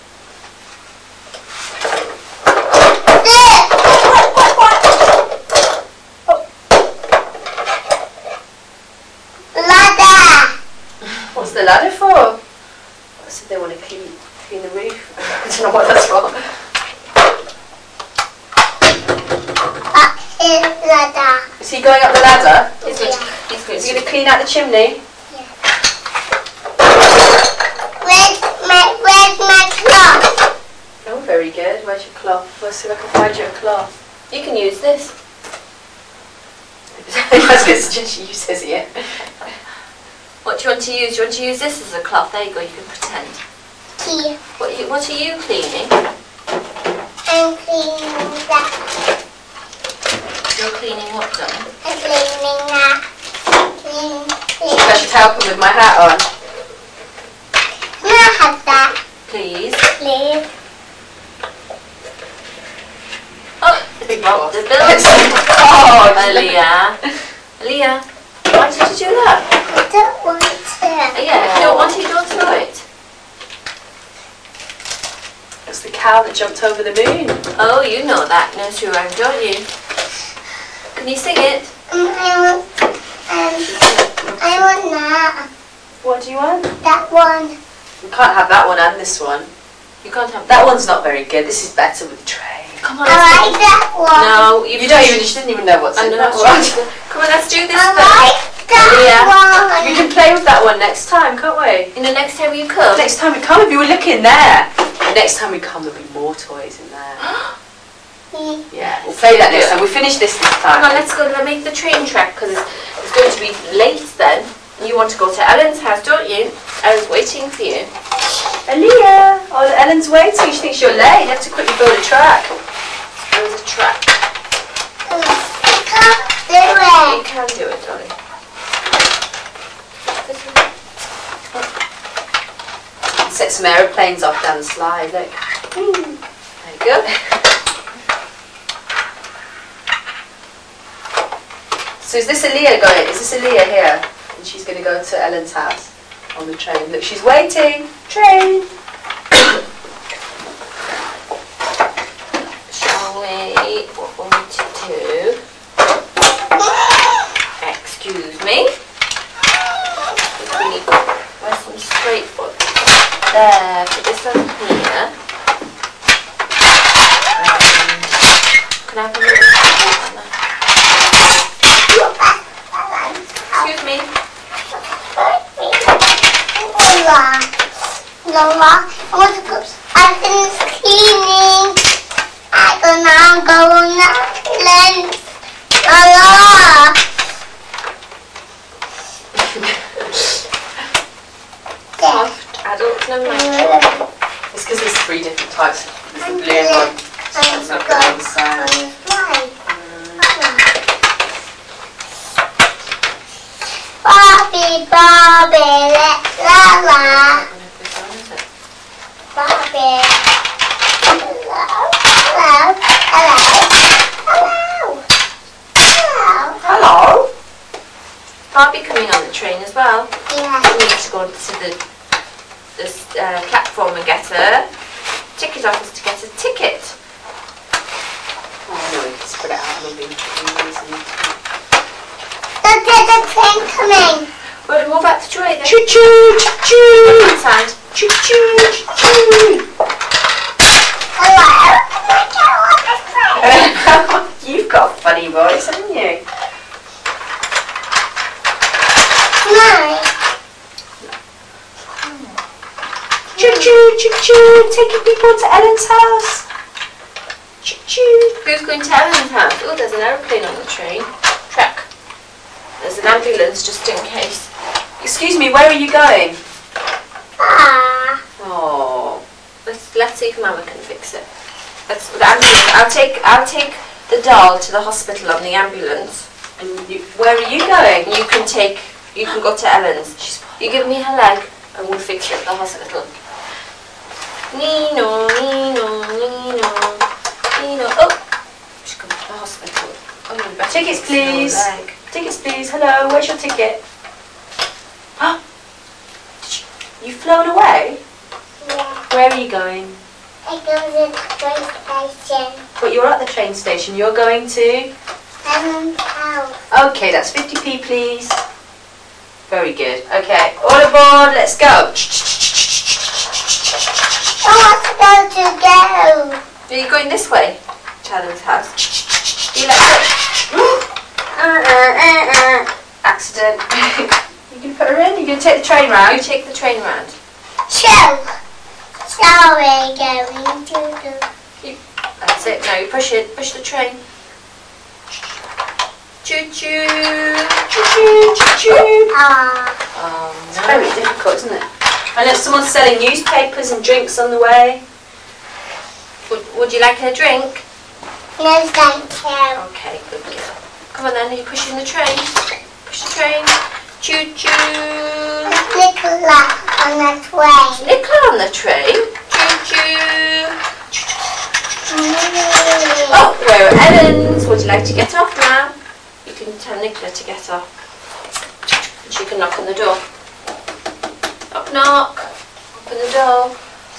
Speaker 3: Ladder.
Speaker 2: What's the ladder for? I said they want to clean the roof. I don't know what that's for.
Speaker 3: Up his ladder.
Speaker 2: Is he going up the ladder?
Speaker 1: He's going
Speaker 2: Is he going to clean out the chimney?
Speaker 3: Where's my cloth?
Speaker 2: Oh, very good. Where's your cloth? Let's see if I can find you a cloth.
Speaker 1: You can use this.
Speaker 2: I was going to suggest you use his here.
Speaker 1: What do you want to use? Do you want to use this as a cloth? There you go, you can pretend.
Speaker 3: Key.
Speaker 1: What are you cleaning?
Speaker 3: I'm cleaning that.
Speaker 1: You're cleaning what, darling?
Speaker 3: I'm cleaning that.
Speaker 2: I should help him with my hat on.
Speaker 3: Can I have that,
Speaker 1: Please.
Speaker 3: please?
Speaker 1: Oh, it's dropped the bill.
Speaker 2: Oh,
Speaker 1: Aaliyah. Aaliyah, why did you do that?
Speaker 3: I don't want to.
Speaker 1: Yeah, if you don't want it, don't throw it.
Speaker 2: It's the cow that jumped over the moon.
Speaker 1: Oh, you know that nursery rhyme, don't you? Can you sing it?
Speaker 3: I want that.
Speaker 2: What do you want?
Speaker 3: That one.
Speaker 2: We can't have that one and this one.
Speaker 1: You can't have
Speaker 2: That one's not very good. This is better with the tray.
Speaker 1: Come on,
Speaker 3: I
Speaker 1: let's
Speaker 3: like that one.
Speaker 1: No,
Speaker 2: You didn't even know what's
Speaker 1: I
Speaker 2: in
Speaker 1: know
Speaker 2: that
Speaker 1: that's
Speaker 2: one.
Speaker 1: right. Come on, let's do this
Speaker 3: I
Speaker 1: first.
Speaker 3: like that
Speaker 2: We
Speaker 3: one.
Speaker 2: can play with that one next time, can't we?
Speaker 1: You know, next time you come.
Speaker 2: Next time we come, if you were looking there. Next time we come, there'll be more toys in there. Yeah, we'll play that next time. We'll finish this time.
Speaker 1: Come on, let's go and make the train track because it's going to be late then. You want to go to Ellen's house, don't you? Ellen's waiting for you.
Speaker 2: Aaliyah! Oh, Ellen's waiting. She thinks you're late. You have to quickly build a track.
Speaker 1: There's a track.
Speaker 3: I can't do
Speaker 1: You
Speaker 3: it.
Speaker 1: can do it, darling.
Speaker 2: Set some aeroplanes off down the slide. Look.
Speaker 1: There you go.
Speaker 2: So is this Aaliyah going? Is this Aaliyah here? And she's going to go to Ellen's house on the train. Look, she's waiting. Train.
Speaker 1: Shall we? What we need to do? Excuse me. We need to wear some straight ones. There, put this on here. Can I have a little Excuse me.
Speaker 3: Lola, I want to go. I finished cleaning. I'm gonna go on the lens. Lola.
Speaker 1: Soft adult number.
Speaker 2: It's because there's 3 different types. There's the blue one. It's not good on the side.
Speaker 3: Bobby, Bobby, la la. Bobby. Hello, hello, hello, hello,
Speaker 2: Hello.
Speaker 1: Barbie coming on the train as well.
Speaker 3: Yeah.
Speaker 1: We need to go to the platform and get her. ticket office to get a ticket.
Speaker 2: Oh no, you can spread it out a little bit easy.
Speaker 3: Look at the train coming.
Speaker 1: Well, move back the tray then.
Speaker 2: Choo choo, choo choo.
Speaker 1: Inside.
Speaker 2: Choo choo, choo choo.
Speaker 3: Hello. Oh
Speaker 2: You've got a funny voice, haven't you?
Speaker 3: my
Speaker 2: Choo choo, choo choo. Taking people to Ellen's house. Choo choo.
Speaker 1: Who's going to Ellen's house? Oh, there's an aeroplane on the train. Track. There's an ambulance just in case.
Speaker 2: Excuse me, where are you going?
Speaker 3: Ah.
Speaker 2: Oh.
Speaker 1: Let's see if Mama can fix it. Let's the ambulance. I'll take the doll to the hospital on the ambulance.
Speaker 2: And where are you going?
Speaker 1: You can go to Ellen's. You give me her leg and we'll fix it at the hospital. Nino, Nino, Nino, Nino. Oh, she's going to the hospital. Oh, you better
Speaker 2: Tickets,
Speaker 1: fix her
Speaker 2: please.
Speaker 1: leg.
Speaker 2: Tickets, please. Hello, where's your ticket? Oh, you've flown away?
Speaker 3: Yeah.
Speaker 2: Where are you going?
Speaker 3: I go to the train station.
Speaker 2: But you're at the train station. You're going to?
Speaker 3: Ellen's house.
Speaker 2: Okay, that's 50p, please. Very good. Okay, all aboard. Let's go.
Speaker 3: I want to go.
Speaker 1: Are you going this way? To Ellen's house. You let
Speaker 2: Accident. You can put her in. You're going to take the train
Speaker 1: You
Speaker 2: round.
Speaker 1: take the train round.
Speaker 3: So we're going to do.
Speaker 1: That's it. Now you push it. Push the train. Choo choo.
Speaker 2: Choo choo, choo choo.
Speaker 3: Ah.
Speaker 1: Oh
Speaker 2: It's very difficult, isn't it? I know someone's selling newspapers and drinks on the way.
Speaker 1: Would you like a drink?
Speaker 3: No, thank you.
Speaker 1: Okay, good girl. Come on then, are you pushing the train? Push the train. Choo choo.
Speaker 3: There's Nicola on the train.
Speaker 1: Nicola on the train. Choo choo. Oh, we're at Ellen's. Would you like to get off now? You can tell Nicola to get off. And she can knock on the door. Knock, knock. Open the door.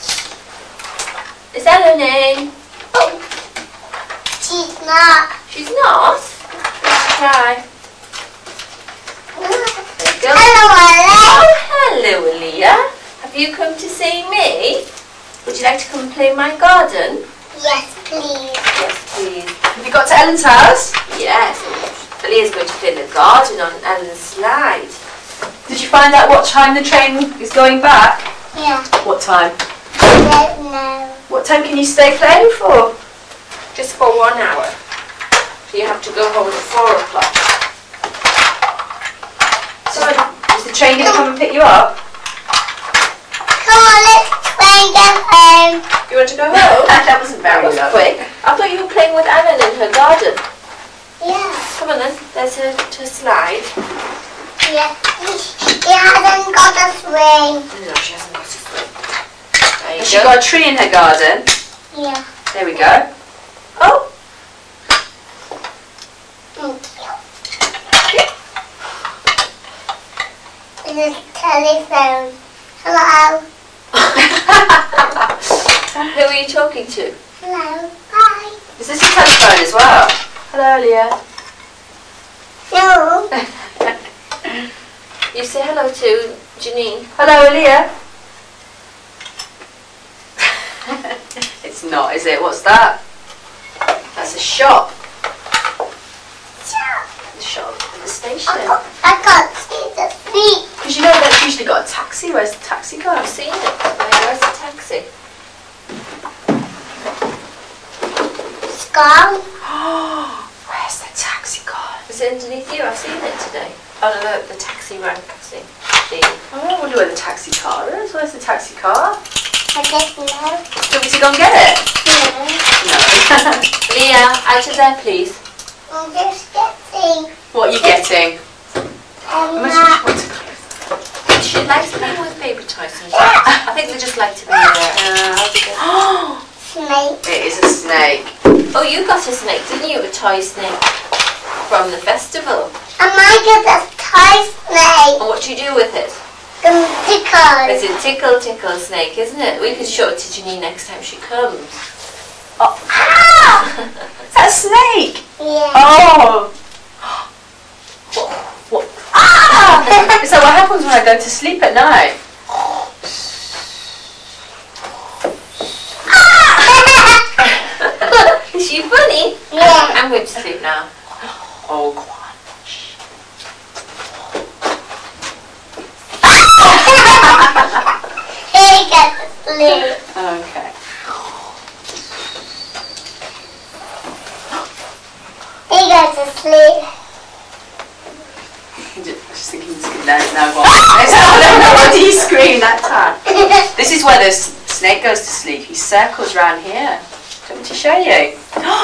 Speaker 1: Is Ellen in? Oh,
Speaker 3: She's not.
Speaker 1: she's not. Let's try. There you go.
Speaker 3: Hello,
Speaker 1: Oh,
Speaker 3: Ellen.
Speaker 1: hello, Leah. Have you come to see me? Would you like to come and play in my garden?
Speaker 3: Yes, please.
Speaker 1: Yes, please.
Speaker 2: Have you got to Ellen's house?
Speaker 1: Yes. Leah's going to play in the garden on Ellen's slide.
Speaker 2: Did you find out what time the train is going back?
Speaker 3: Yeah.
Speaker 2: What time?
Speaker 3: I don't know.
Speaker 2: What time can you stay playing for?
Speaker 1: Just for 1 hour. So you have to go home at 4 o'clock.
Speaker 2: So is the train going to come and pick you up?
Speaker 3: Come on, let's try and get home.
Speaker 1: You want to go home?
Speaker 2: That wasn't
Speaker 1: That
Speaker 2: very
Speaker 1: was
Speaker 2: long.
Speaker 1: quick. I thought you were playing with Ellen in her garden.
Speaker 3: Yeah.
Speaker 1: Come on then, there's her to slide.
Speaker 3: Yeah. She hasn't got a swing.
Speaker 1: No, she hasn't got a swing. There you
Speaker 2: Has she
Speaker 1: go.
Speaker 2: got a tree in her garden?
Speaker 3: Yeah.
Speaker 2: There we go. Oh,
Speaker 3: Thank you. There's a telephone. Hello.
Speaker 1: Who are you talking to?
Speaker 3: Hello. Bye.
Speaker 2: is this a telephone as well? Hello, Leah.
Speaker 3: No.
Speaker 1: You say hello to Janine.
Speaker 2: Hello, Leah. It's not, is it? What's that? That's a shop. The shop at the station.
Speaker 3: I can't see the feet.
Speaker 2: Because you know that's usually got a taxi. Where's the taxi gone?
Speaker 1: I've seen it. Where's the taxi?
Speaker 3: It's gone.
Speaker 2: Where's the taxi gone?
Speaker 1: Is it underneath you? I've seen it today. Oh no, the taxi rank. I've seen.
Speaker 2: Oh, I wonder where the taxi car is. Where's the taxi car?
Speaker 3: I don't know.
Speaker 2: Do you want me to go and get it?
Speaker 3: Yeah.
Speaker 2: No.
Speaker 1: Leah, out of there, please.
Speaker 3: I'm just getting.
Speaker 2: What are you getting?
Speaker 1: She likes playing with baby toys sometimes. I think they just like to be there.
Speaker 3: Snake.
Speaker 2: It is a snake.
Speaker 1: Oh, you got a snake, didn't you? A toy snake from the festival.
Speaker 3: I might get a toy snake.
Speaker 1: And what do you do with it?
Speaker 3: tickle.
Speaker 1: It's a tickle tickle snake, isn't it? We can show it to Janine next time she comes.
Speaker 2: Oh. Ah! Is that a snake?
Speaker 3: Yeah.
Speaker 2: Oh! What? Ah! Is that what happens when I go to sleep at night?
Speaker 1: Is she funny?
Speaker 3: Yeah.
Speaker 1: I'm going to sleep now.
Speaker 2: Oh, go on.
Speaker 3: He gets to sleep.
Speaker 2: Okay.
Speaker 3: He gets to sleep.
Speaker 2: I was just thinking he's good now. Go on. What did he scream that time? This is where the snake goes to sleep. He circles round here. Do you want me to show you?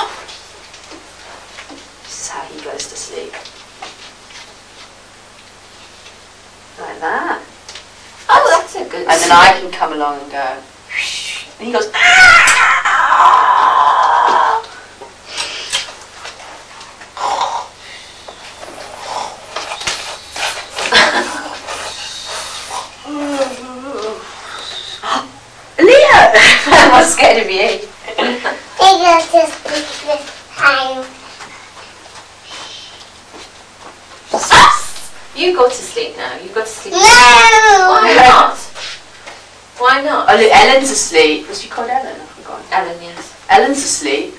Speaker 2: This is how he goes to sleep. Like that.
Speaker 1: Oh, that's a good
Speaker 2: And then I can come along and go. And he goes. "Ah!" Leah! I was scared of you.
Speaker 3: He gets to sleep this time.
Speaker 1: You go to sleep now. You go to sleep.
Speaker 3: No!
Speaker 1: Why not? Why not?
Speaker 2: Oh, look, Ellen's asleep. Was she called Ellen? I forgot.
Speaker 1: Ellen, yes.
Speaker 2: Ellen's asleep.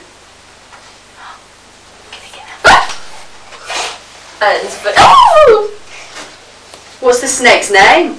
Speaker 1: Ellen's but oh!
Speaker 2: What's the snake's name?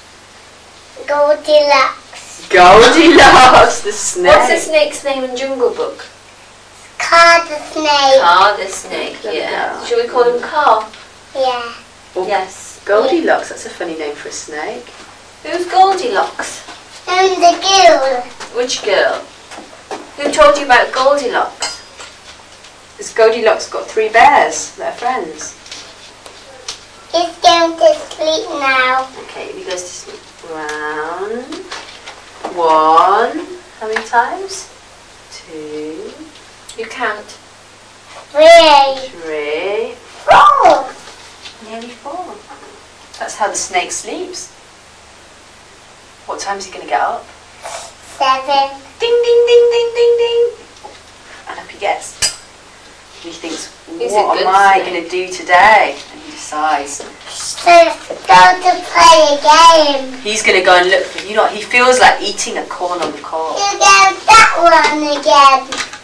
Speaker 3: Goldilocks.
Speaker 2: Goldilocks, the snake.
Speaker 1: What's the snake's name in Jungle Book?
Speaker 3: Car the snake.
Speaker 1: Car the snake.
Speaker 2: There we
Speaker 1: Yeah.
Speaker 2: go.
Speaker 1: Should we call him Car?
Speaker 3: Yeah.
Speaker 2: Oh,
Speaker 1: Yes.
Speaker 2: Goldilocks, that's a funny name for a snake.
Speaker 1: Who's Goldilocks?
Speaker 3: And the girl.
Speaker 1: Which girl? Who told you about Goldilocks?
Speaker 2: Has Goldilocks got 3 bears? They're friends.
Speaker 3: He's going to sleep now.
Speaker 2: Okay, he goes to sleep. Round. 1. How many times? 2.
Speaker 1: You count.
Speaker 3: 3.
Speaker 2: 3.
Speaker 3: 4.
Speaker 2: Nearly 4. That's how the snake sleeps. What time is he going to get up?
Speaker 3: 7.
Speaker 2: Ding, ding, ding, ding, ding, ding. And up he gets. And he thinks,
Speaker 1: He's a
Speaker 2: what
Speaker 1: good
Speaker 2: am I
Speaker 1: snake.
Speaker 2: going to do today? And he decides.
Speaker 3: Let's go to play a game.
Speaker 2: He's going to go and look for, you know, he feels like eating a corn on the cob.
Speaker 3: You get that one again.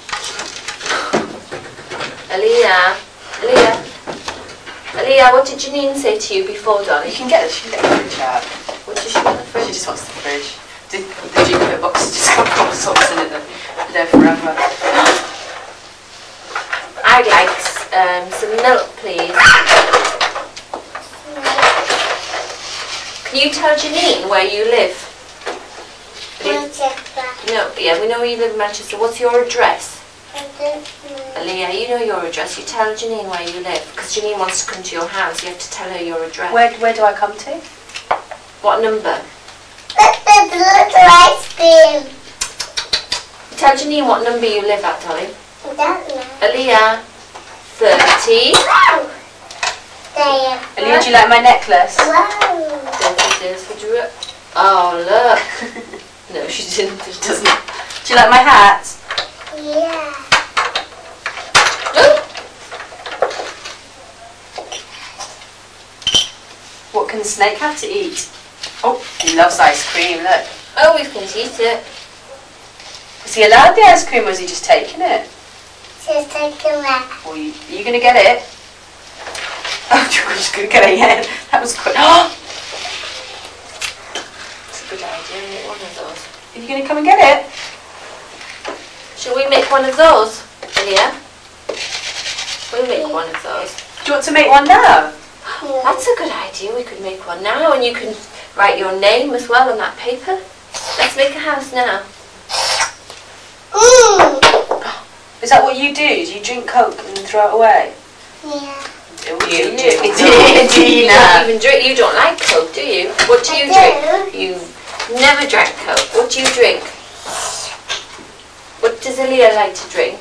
Speaker 1: Aaliyah. Aaliyah, what did Janine say to you before, darling?
Speaker 2: You can get the fridge out.
Speaker 1: What did she want the
Speaker 2: She
Speaker 1: fridge?
Speaker 2: just wants the fridge. The Jupiter box has just got all sorts in it that are there forever.
Speaker 1: I'd like some milk, please. Can you tell Janine where you live?
Speaker 3: Manchester.
Speaker 1: No, yeah, we know you live in Manchester. What's your address?
Speaker 3: I don't know.
Speaker 1: Aaliyah, you know your address. You tell Janine where you live. Because Janine wants to come to your house. You have to tell her your address.
Speaker 2: Where do I come to?
Speaker 1: What number?
Speaker 3: Look, there's a little ice cream.
Speaker 1: Tell Janine what number you live at, darling.
Speaker 3: I don't know.
Speaker 1: Aaliyah, 30.
Speaker 3: Wow. There.
Speaker 2: Aaliyah, do you like my necklace?
Speaker 3: Wow.
Speaker 1: 30 days for Drew. Oh, look. No, she didn't.
Speaker 2: She doesn't. Do you like my hat?
Speaker 3: Yeah.
Speaker 1: Oh,
Speaker 2: What can the snake have to eat? Oh, he loves ice cream, look.
Speaker 1: oh, we can eat it.
Speaker 2: Is he allowed the ice cream or is he just taking it?
Speaker 3: She's taking that.
Speaker 2: Or are you going to get it? Oh, you're just going to get it again. That was quick. Oh,
Speaker 1: It's a good idea. Make one of those.
Speaker 2: are you going to come and get it?
Speaker 1: Shall we make one of those, Aaliyah? We'll make one of those.
Speaker 2: Do you want to make one now?
Speaker 1: That's a good idea. We could make one now, and you can write your name as well on that paper. Let's make a house now.
Speaker 3: Mmm.
Speaker 2: Is that what you do? Do you drink Coke and throw it away?
Speaker 3: Yeah.
Speaker 1: You
Speaker 2: Do
Speaker 1: You
Speaker 2: Dina.
Speaker 1: don't even drink. You don't like Coke, do you? What do you
Speaker 3: I
Speaker 1: drink? You never drank Coke. What do you drink? What does Aaliyah like to drink?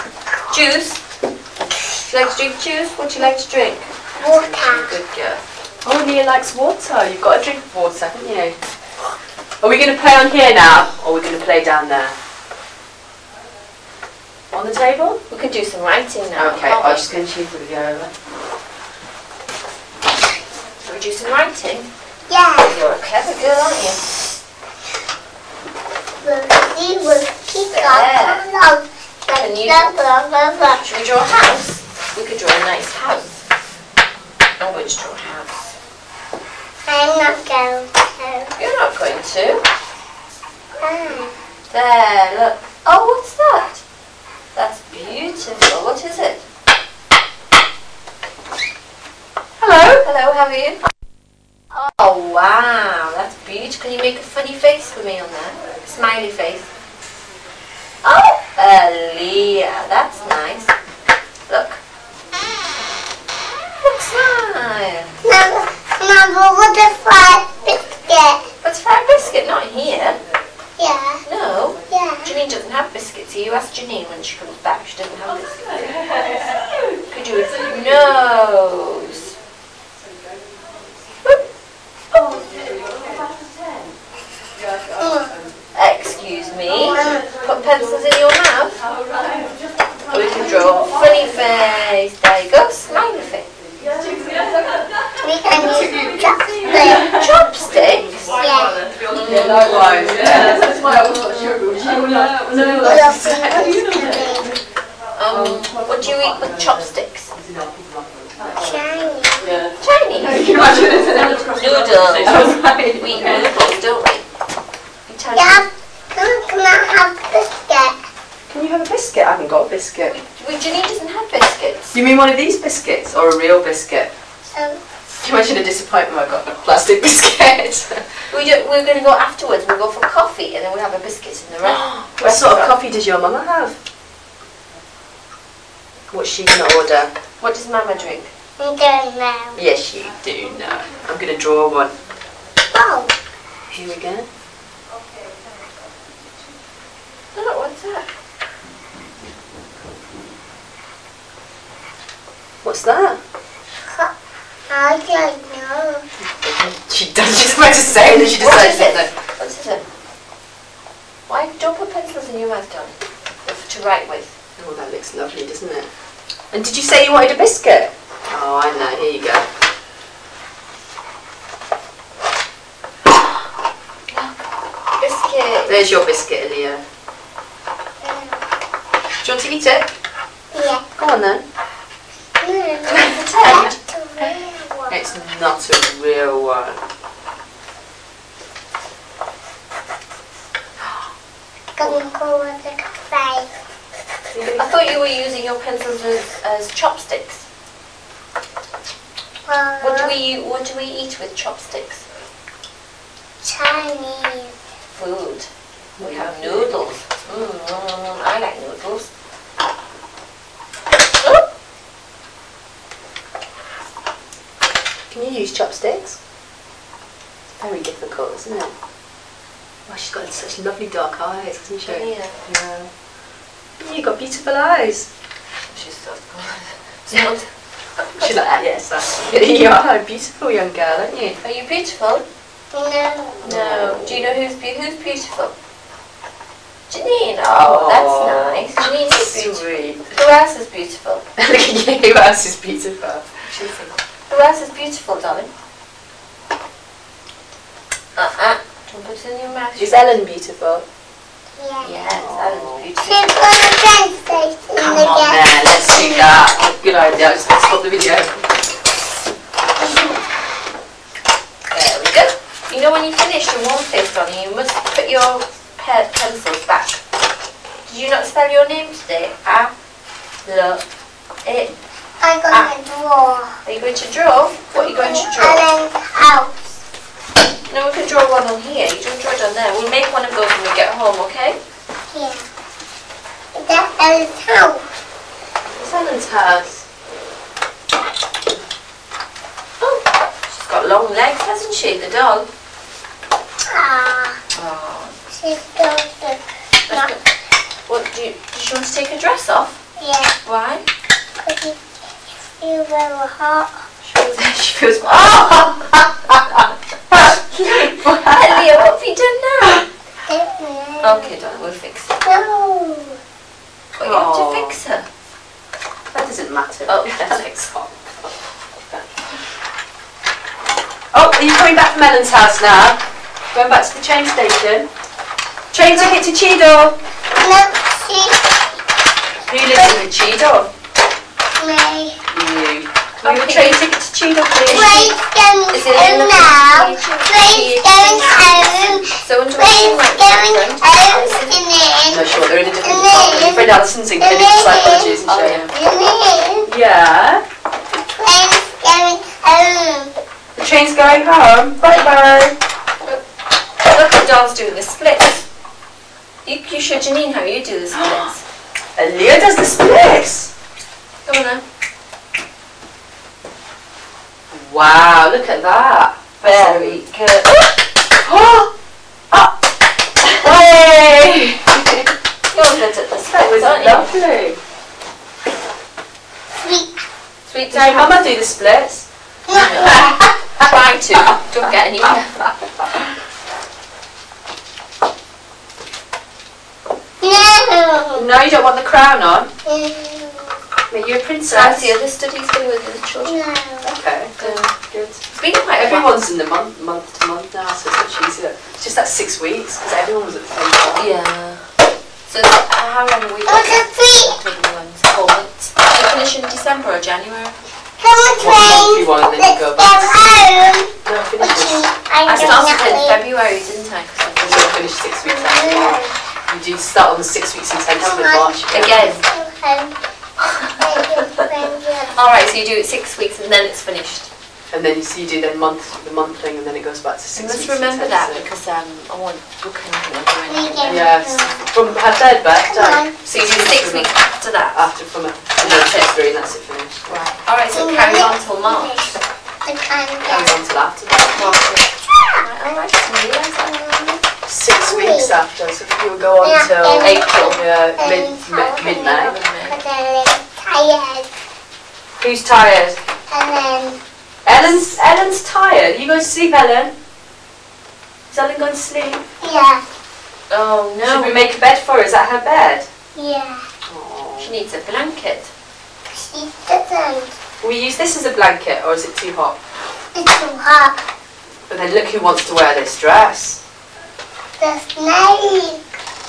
Speaker 1: Juice. She likes to drink juice. What do you like to drink?
Speaker 3: Water.
Speaker 1: Good girl.
Speaker 2: Oh, Leah likes water. You've got to drink water, haven't you? Are we going to play on here now, or are we going to play down there? On the table?
Speaker 1: We can do some writing now.
Speaker 2: Okay,
Speaker 1: can't
Speaker 2: I'm
Speaker 1: we?
Speaker 2: just going to choose the video over.
Speaker 1: Shall we do some writing?
Speaker 3: Yeah.
Speaker 1: You're a clever girl, aren't you?
Speaker 3: We will keep
Speaker 1: There.
Speaker 3: on.
Speaker 1: Can you-
Speaker 3: Blah, blah, blah.
Speaker 1: Should we draw a house? We could draw a nice house. I'm going to draw a house.
Speaker 3: I'm not going to.
Speaker 1: You're not going to.
Speaker 3: Ah.
Speaker 1: There, look. Oh, what's that? That's beautiful. What is it?
Speaker 2: Hello.
Speaker 1: Hello, how are you? Oh, wow. That's beautiful. Can you make a funny face for me on there? Smiley face. Oh, Leah. That's nice. Look. Look, smile.
Speaker 3: Number, what a fried biscuit.
Speaker 1: But fried biscuit, not here.
Speaker 3: Yeah.
Speaker 1: No.
Speaker 3: Yeah.
Speaker 1: Janine doesn't have biscuits. So you ask Janine when she comes back. She doesn't have biscuits. Could you with nose? Excuse me. Put pencils in your mouth. We can draw a funny face. There you go. Smiley face.
Speaker 3: We can use chocolate.
Speaker 1: Chopsticks.
Speaker 3: Yeah.
Speaker 2: Yeah, likewise. Yeah, that's why I was not sure.
Speaker 1: What do you eat with chopsticks?
Speaker 3: Shiny.
Speaker 1: Chinese. Noodles.
Speaker 2: Right.
Speaker 1: We eat noodles, don't we? Italian.
Speaker 3: Yeah. Can I have biscuit?
Speaker 2: Can you have a biscuit? I haven't got a biscuit.
Speaker 1: Janine doesn't have biscuits.
Speaker 2: You mean one of these biscuits or a real biscuit? Can you imagine a disappointment? I got a plastic biscuit.
Speaker 1: We're going to go afterwards. We'll go for coffee and then we'll have a biscuit in the restaurant.
Speaker 2: What sort of coffee does your mama have? What's she gonna order?
Speaker 1: What does Mama drink?
Speaker 3: I don't know.
Speaker 2: Yes, you do know. I'm gonna draw one.
Speaker 3: Oh.
Speaker 2: Here we go.
Speaker 1: Oh, what's that?
Speaker 2: What's that?
Speaker 3: I don't know.
Speaker 2: She does. She's about to say it, and she
Speaker 1: What
Speaker 2: decides
Speaker 1: is it?
Speaker 2: something.
Speaker 1: What is it? Why don't put pencils in your mouth, darling? To write with.
Speaker 2: Oh, that looks lovely, doesn't it? And did you say you wanted a biscuit? Oh, I know. Here you go.
Speaker 1: Biscuit.
Speaker 2: There's your biscuit, Leah. Do you want to eat it?
Speaker 3: Yeah.
Speaker 2: Go on then.
Speaker 1: Pretend.
Speaker 2: It's not a real one.
Speaker 3: Gonna go with the cafe.
Speaker 1: I thought you were using your pencils as chopsticks. What do we eat with chopsticks?
Speaker 3: Chinese.
Speaker 1: Food. We have noodles. I like noodles. Oh,
Speaker 2: Can you use chopsticks? It's very difficult, isn't it? Oh, she's got such lovely dark eyes, hasn't she?
Speaker 1: yeah.
Speaker 2: Yeah. You've got beautiful eyes.
Speaker 1: She's so
Speaker 2: She's like that, yes. You are a beautiful young girl, aren't you?
Speaker 1: Are you beautiful?
Speaker 3: No.
Speaker 1: No. Do you know who's beautiful? Janine. Oh, that's nice. Janine is beautiful.
Speaker 2: Sweet.
Speaker 1: Who else is beautiful?
Speaker 2: Look at you, who else is beautiful?
Speaker 1: Who else is beautiful, darling? Don't put it in your mouth.
Speaker 2: Is Ellen beautiful?
Speaker 3: Yeah.
Speaker 1: Yes, Ellen's beautiful.
Speaker 3: She's on the train station
Speaker 2: Come on
Speaker 3: again.
Speaker 2: then, let's do that. Good idea, let's stop the video.
Speaker 1: There we go. You know when you finish your one face, darling, you must put your pencils back. Did you not spell your name today? A-L-E.
Speaker 3: I'm gonna draw.
Speaker 1: Are you going to draw? What are you going to draw?
Speaker 3: Ellen's house.
Speaker 1: No, we can draw one on here. You don't draw it on there. We'll make one of those when we get home, okay?
Speaker 3: Yeah. That's Ellen's house.
Speaker 2: It's Ellen's house.
Speaker 1: Oh, she's got long legs, hasn't she, the dog?
Speaker 3: Ah,
Speaker 1: Oh.
Speaker 3: she's going to.
Speaker 1: What, does she want to take her dress off?
Speaker 3: Yeah,
Speaker 1: Why?
Speaker 3: because it's very hot.
Speaker 1: She's
Speaker 2: She feels. Oh!
Speaker 1: Elliot, what have you done now?
Speaker 3: No.
Speaker 1: Okay, darling, we'll fix it.
Speaker 3: No.
Speaker 1: But you have to
Speaker 2: Oh.
Speaker 1: fix her.
Speaker 2: That doesn't matter.
Speaker 1: Oh.
Speaker 2: Alex. Oh, are you coming back from Ellen's house now? Going back to the train station? Train ticket to Cheadle.
Speaker 3: No, she.
Speaker 2: Who lives in the Cheadle?
Speaker 3: May.
Speaker 2: You. Can we have a train ticket to Cheadle, please?
Speaker 3: Ray's going
Speaker 1: Is it in
Speaker 3: home
Speaker 1: the
Speaker 3: now.
Speaker 1: page?
Speaker 3: Ray's going home.
Speaker 1: So under
Speaker 3: Ray's going home.
Speaker 2: No, sure, they're in a different department. My friend Alison's in clinical psychology, isn't
Speaker 1: Oh,
Speaker 2: she?
Speaker 1: yeah.
Speaker 2: Yeah.
Speaker 3: Ray's going home.
Speaker 2: The train's going home. Bye-bye.
Speaker 1: Look at Dawn's doing the splits. You show Janine how you do the splits.
Speaker 2: And Leah does the splits.
Speaker 1: Come on then.
Speaker 2: Wow, look at that.
Speaker 1: Very good.
Speaker 2: Oh! Oh! Hey!
Speaker 1: You're good at the
Speaker 2: That
Speaker 1: splits,
Speaker 2: was
Speaker 1: aren't you?
Speaker 2: lovely.
Speaker 3: Sweet.
Speaker 1: Sweet
Speaker 2: Does your mama do the splits?
Speaker 1: Try to. Don't get anywhere.
Speaker 3: No.
Speaker 2: No, you don't want the crown on.
Speaker 3: No.
Speaker 2: Make you a
Speaker 1: That's
Speaker 2: princess.
Speaker 1: the other studies going with the children.
Speaker 2: Okay, good.
Speaker 1: It's been quite a while.
Speaker 2: Everyone's in the month to month now, so it's much easier. It's just that 6 weeks because everyone was at the same time.
Speaker 1: Yeah. So how long have we
Speaker 3: Oh,
Speaker 1: got?
Speaker 3: the sweet.
Speaker 1: 4 months. Do you finish in December or January?
Speaker 3: Come on,
Speaker 2: Well,
Speaker 3: train.
Speaker 2: you want and then
Speaker 3: Let's
Speaker 2: you go
Speaker 3: go
Speaker 2: back.
Speaker 3: home.
Speaker 2: No, finish this.
Speaker 1: I started in February, didn't I? 'Cause
Speaker 2: You're going to finish 6 weeks after March. You do start on the 6 weeks intensive in March.
Speaker 1: Again.
Speaker 3: Home.
Speaker 1: Alright, so you do it 6 weeks and then it's finished.
Speaker 2: And then you do the month thing, and then it goes back to 6
Speaker 1: You
Speaker 2: weeks.
Speaker 1: must remember that
Speaker 2: intensive.
Speaker 1: because I won't book anything or do anything.
Speaker 2: Yes, from her third birthday.
Speaker 1: So you do 6 weeks after that.
Speaker 2: After from a nursery, and that's it finished.
Speaker 1: Right. Alright, so it carries on till March.
Speaker 2: Carries on till after that.
Speaker 1: Right, alright, so yeah,
Speaker 2: 6 weeks after, so you will go on till
Speaker 1: April.
Speaker 2: mid-May.
Speaker 3: Tired.
Speaker 2: Who's tired?
Speaker 3: And then
Speaker 2: Ellen's tired. You go to sleep, Ellen. Is Ellen going to sleep?
Speaker 3: yeah,
Speaker 1: Oh
Speaker 2: Should we
Speaker 1: no,
Speaker 2: make a bed for her? Is that her bed?
Speaker 3: yeah.
Speaker 1: she needs a blanket.
Speaker 3: She doesn't.
Speaker 2: Will we use this as a blanket, or is it too hot?
Speaker 3: It's too hot.
Speaker 2: But then look who wants to wear this dress.
Speaker 3: The snake.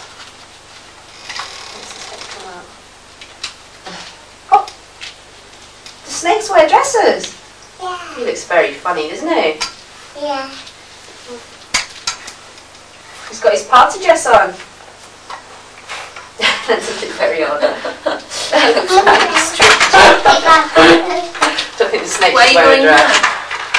Speaker 2: Oh, the snakes wear dresses.
Speaker 3: Yeah,
Speaker 2: He looks very funny, doesn't he?
Speaker 3: yeah.
Speaker 2: He's got his party dress on. That doesn't look very odd.
Speaker 1: That looks really strict.
Speaker 2: Don't think the snakes
Speaker 1: Where are you
Speaker 2: wear a
Speaker 1: going
Speaker 2: dress.
Speaker 1: now?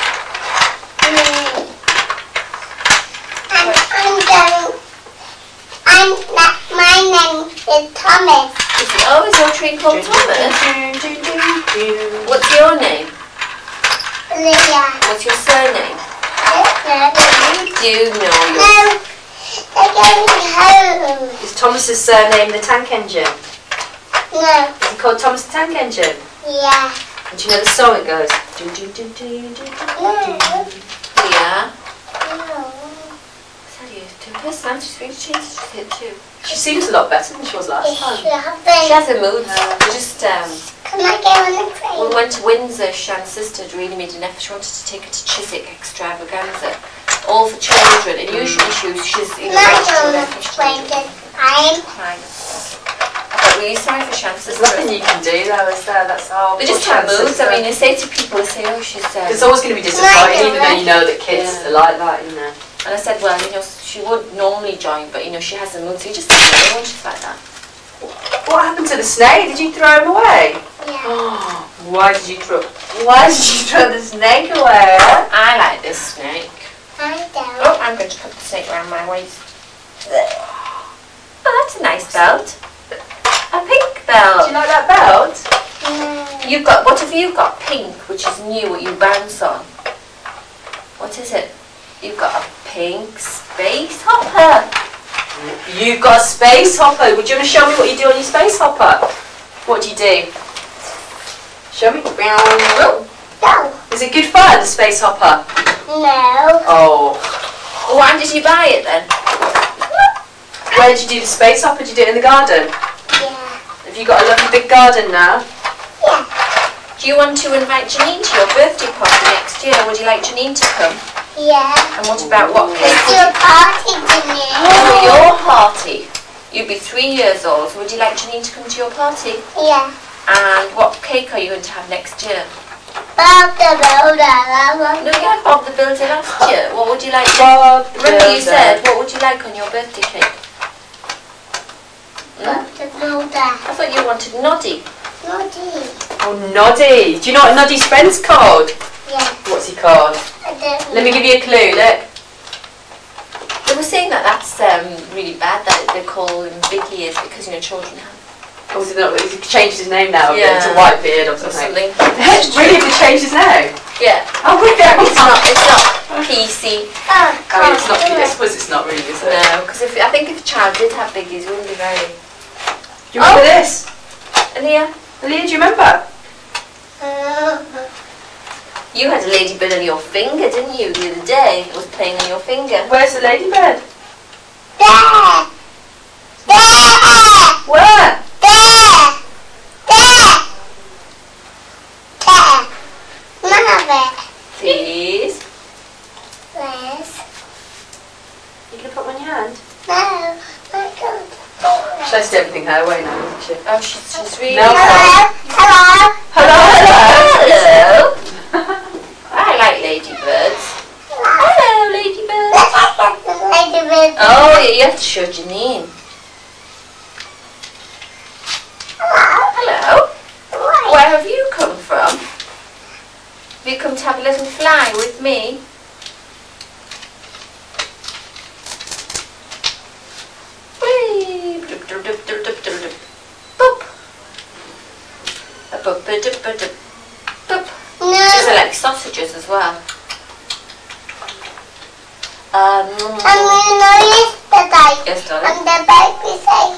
Speaker 3: My name is Thomas.
Speaker 1: Oh, is your tree called Thomas? What's your name?
Speaker 3: Leah.
Speaker 1: What's your surname? You do know your...
Speaker 3: No, they're going home.
Speaker 2: Is Thomas's surname the Tank Engine?
Speaker 3: No,
Speaker 2: Is he called Thomas the Tank Engine?
Speaker 3: yeah.
Speaker 2: And do you know the song it goes?
Speaker 3: No,
Speaker 1: Yeah.
Speaker 3: no.
Speaker 1: Her personality's really changed too.
Speaker 2: She seems a lot better than she was last
Speaker 3: It's
Speaker 2: time.
Speaker 1: She
Speaker 3: shopping.
Speaker 1: has a mood. We just,
Speaker 3: Can I go on the
Speaker 1: we
Speaker 3: train?
Speaker 1: went to Windsor. Shan's sister had really made an effort. She wanted to take her to Chiswick Extravaganza. All for children. And usually she's
Speaker 3: Can I go on the train
Speaker 1: registered
Speaker 3: this time?
Speaker 1: crying. But really sorry for Shan's
Speaker 2: There's
Speaker 1: sister.
Speaker 2: nothing you can do though, is there? That's all.
Speaker 1: They just have moods. I mean, they say to people, they say, oh, she's...
Speaker 2: It's always going to be disappointing, even though you know that kids are like that, you know.
Speaker 1: And I said, well, you know, she would normally join, but, you know, she has a mood, so you just leave her alone, she's like that.
Speaker 2: What happened to the snake? Did you throw him away?
Speaker 3: Yeah.
Speaker 2: Why did you throw the snake away?
Speaker 1: I like this snake.
Speaker 3: I don't.
Speaker 1: Oh, I'm going to put the snake around my waist. Oh, that's a nice belt. A pink
Speaker 2: Do
Speaker 1: belt.
Speaker 2: you like that belt?
Speaker 3: No.
Speaker 1: You've got, what have you got? Pink, which is new, what you bounce on. What is it? You've got a pink space hopper.
Speaker 2: You've got a space hopper. Would you want to show me what you do on your space hopper? What do you do? Show me.
Speaker 1: Oh,
Speaker 3: No.
Speaker 2: Is it good fun, the Space Hopper?
Speaker 3: No.
Speaker 2: Oh.
Speaker 1: Well, why did you buy it then?
Speaker 2: Where did you do the Space Hopper? Did you do it in the garden?
Speaker 3: Yeah.
Speaker 2: Have you got a lovely big garden now?
Speaker 3: Yeah.
Speaker 1: Do you want to invite Janine to your birthday party next year? Would you like Janine to come?
Speaker 3: Yeah.
Speaker 1: And what about what cake?
Speaker 3: It's your party, Janine.
Speaker 1: Oh, your party. You'd be 3 years old. Would you like Janine to come to your party?
Speaker 3: Yeah.
Speaker 1: And what cake are you going to have next year?
Speaker 3: Bob the Builder.
Speaker 1: No, you had Bob the Builder last year. What would you like?
Speaker 2: Bob the
Speaker 1: Remember you
Speaker 2: Builder.
Speaker 1: said, what would you like on your birthday cake?
Speaker 3: Bob the Builder.
Speaker 1: I thought you wanted Noddy.
Speaker 3: Naughty.
Speaker 2: Oh, Noddy. Do you know what Noddy's friend's called?
Speaker 3: Yeah.
Speaker 2: What's he called?
Speaker 3: I don't
Speaker 2: Let me give you a clue, look.
Speaker 1: They were saying that that's really bad that they call him Big Ears because, you know, children have
Speaker 2: Oh, he's changed his name now.
Speaker 1: Yeah.
Speaker 2: To Whitebeard or
Speaker 1: or
Speaker 2: something.
Speaker 1: something.
Speaker 2: Really, have they changed his name?
Speaker 1: Yeah.
Speaker 2: Oh, really?
Speaker 1: It's not PC.
Speaker 3: Oh,
Speaker 2: I mean, it's not.
Speaker 3: can't do
Speaker 2: I
Speaker 3: it.
Speaker 2: suppose it's not really, is it?
Speaker 1: No, because I think if a child did have Big Ears, it wouldn't be very...
Speaker 2: Do you remember this?
Speaker 1: Aaliyah,
Speaker 2: Leah, do you remember?
Speaker 1: you had a ladybird on your finger, didn't you, the other day? It was playing on your finger.
Speaker 2: Where's the ladybird?
Speaker 3: There. There.
Speaker 2: Where?
Speaker 3: There. There. There. Mother.
Speaker 1: Please.
Speaker 3: Yes.
Speaker 2: You can put one in your hand.
Speaker 3: No. I can't.
Speaker 2: Should I stick everything her way now, isn't she?
Speaker 1: Oh, she's really...
Speaker 2: No.
Speaker 3: Hello. Hello.
Speaker 2: Hello,
Speaker 1: Hello. I like ladybirds. Hello, ladybirds.
Speaker 3: Ladybird.
Speaker 1: Oh, yeah, you have to show Janine. Hello.
Speaker 3: Hello.
Speaker 1: Where have you come from? Have you come to have a little fly with me? Whee! Boop, boop, boop, boop, boop, boop. Boop. A boop, boop, boop, boop, boop. Boop. These are
Speaker 3: No.
Speaker 1: like sausages as well.
Speaker 3: And you know yesterday,
Speaker 1: Yes, darling.
Speaker 3: and the baby say,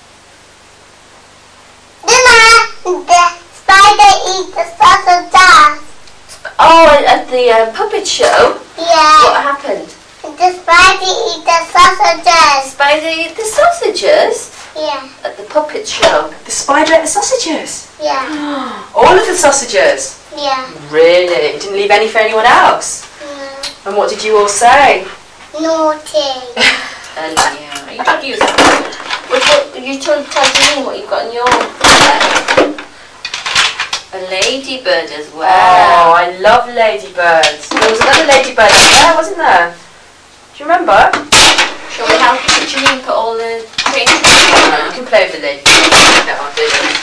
Speaker 3: Dima, the spider eat the sausages.
Speaker 1: Oh, at the puppet show?
Speaker 3: Yeah.
Speaker 1: What happened?
Speaker 3: The spider eat the sausages.
Speaker 1: Spider eat the sausages
Speaker 3: Yeah.
Speaker 1: at the puppet show.
Speaker 2: The spider ate the sausages.
Speaker 3: Yeah.
Speaker 2: All of the sausages.
Speaker 3: Yeah.
Speaker 2: Really? Didn't leave any for anyone else?
Speaker 3: No.
Speaker 2: And what did you all say?
Speaker 3: Naughty.
Speaker 1: Yeah, you could use it. What, you told Janine what you've got in your bag. A ladybird as
Speaker 2: Oh,
Speaker 1: well.
Speaker 2: I love ladybirds. There was another ladybird up there, wasn't there? Do you remember?
Speaker 1: Shall we help Janine put all the things
Speaker 2: You can play with the ladybird. No, I'll do it.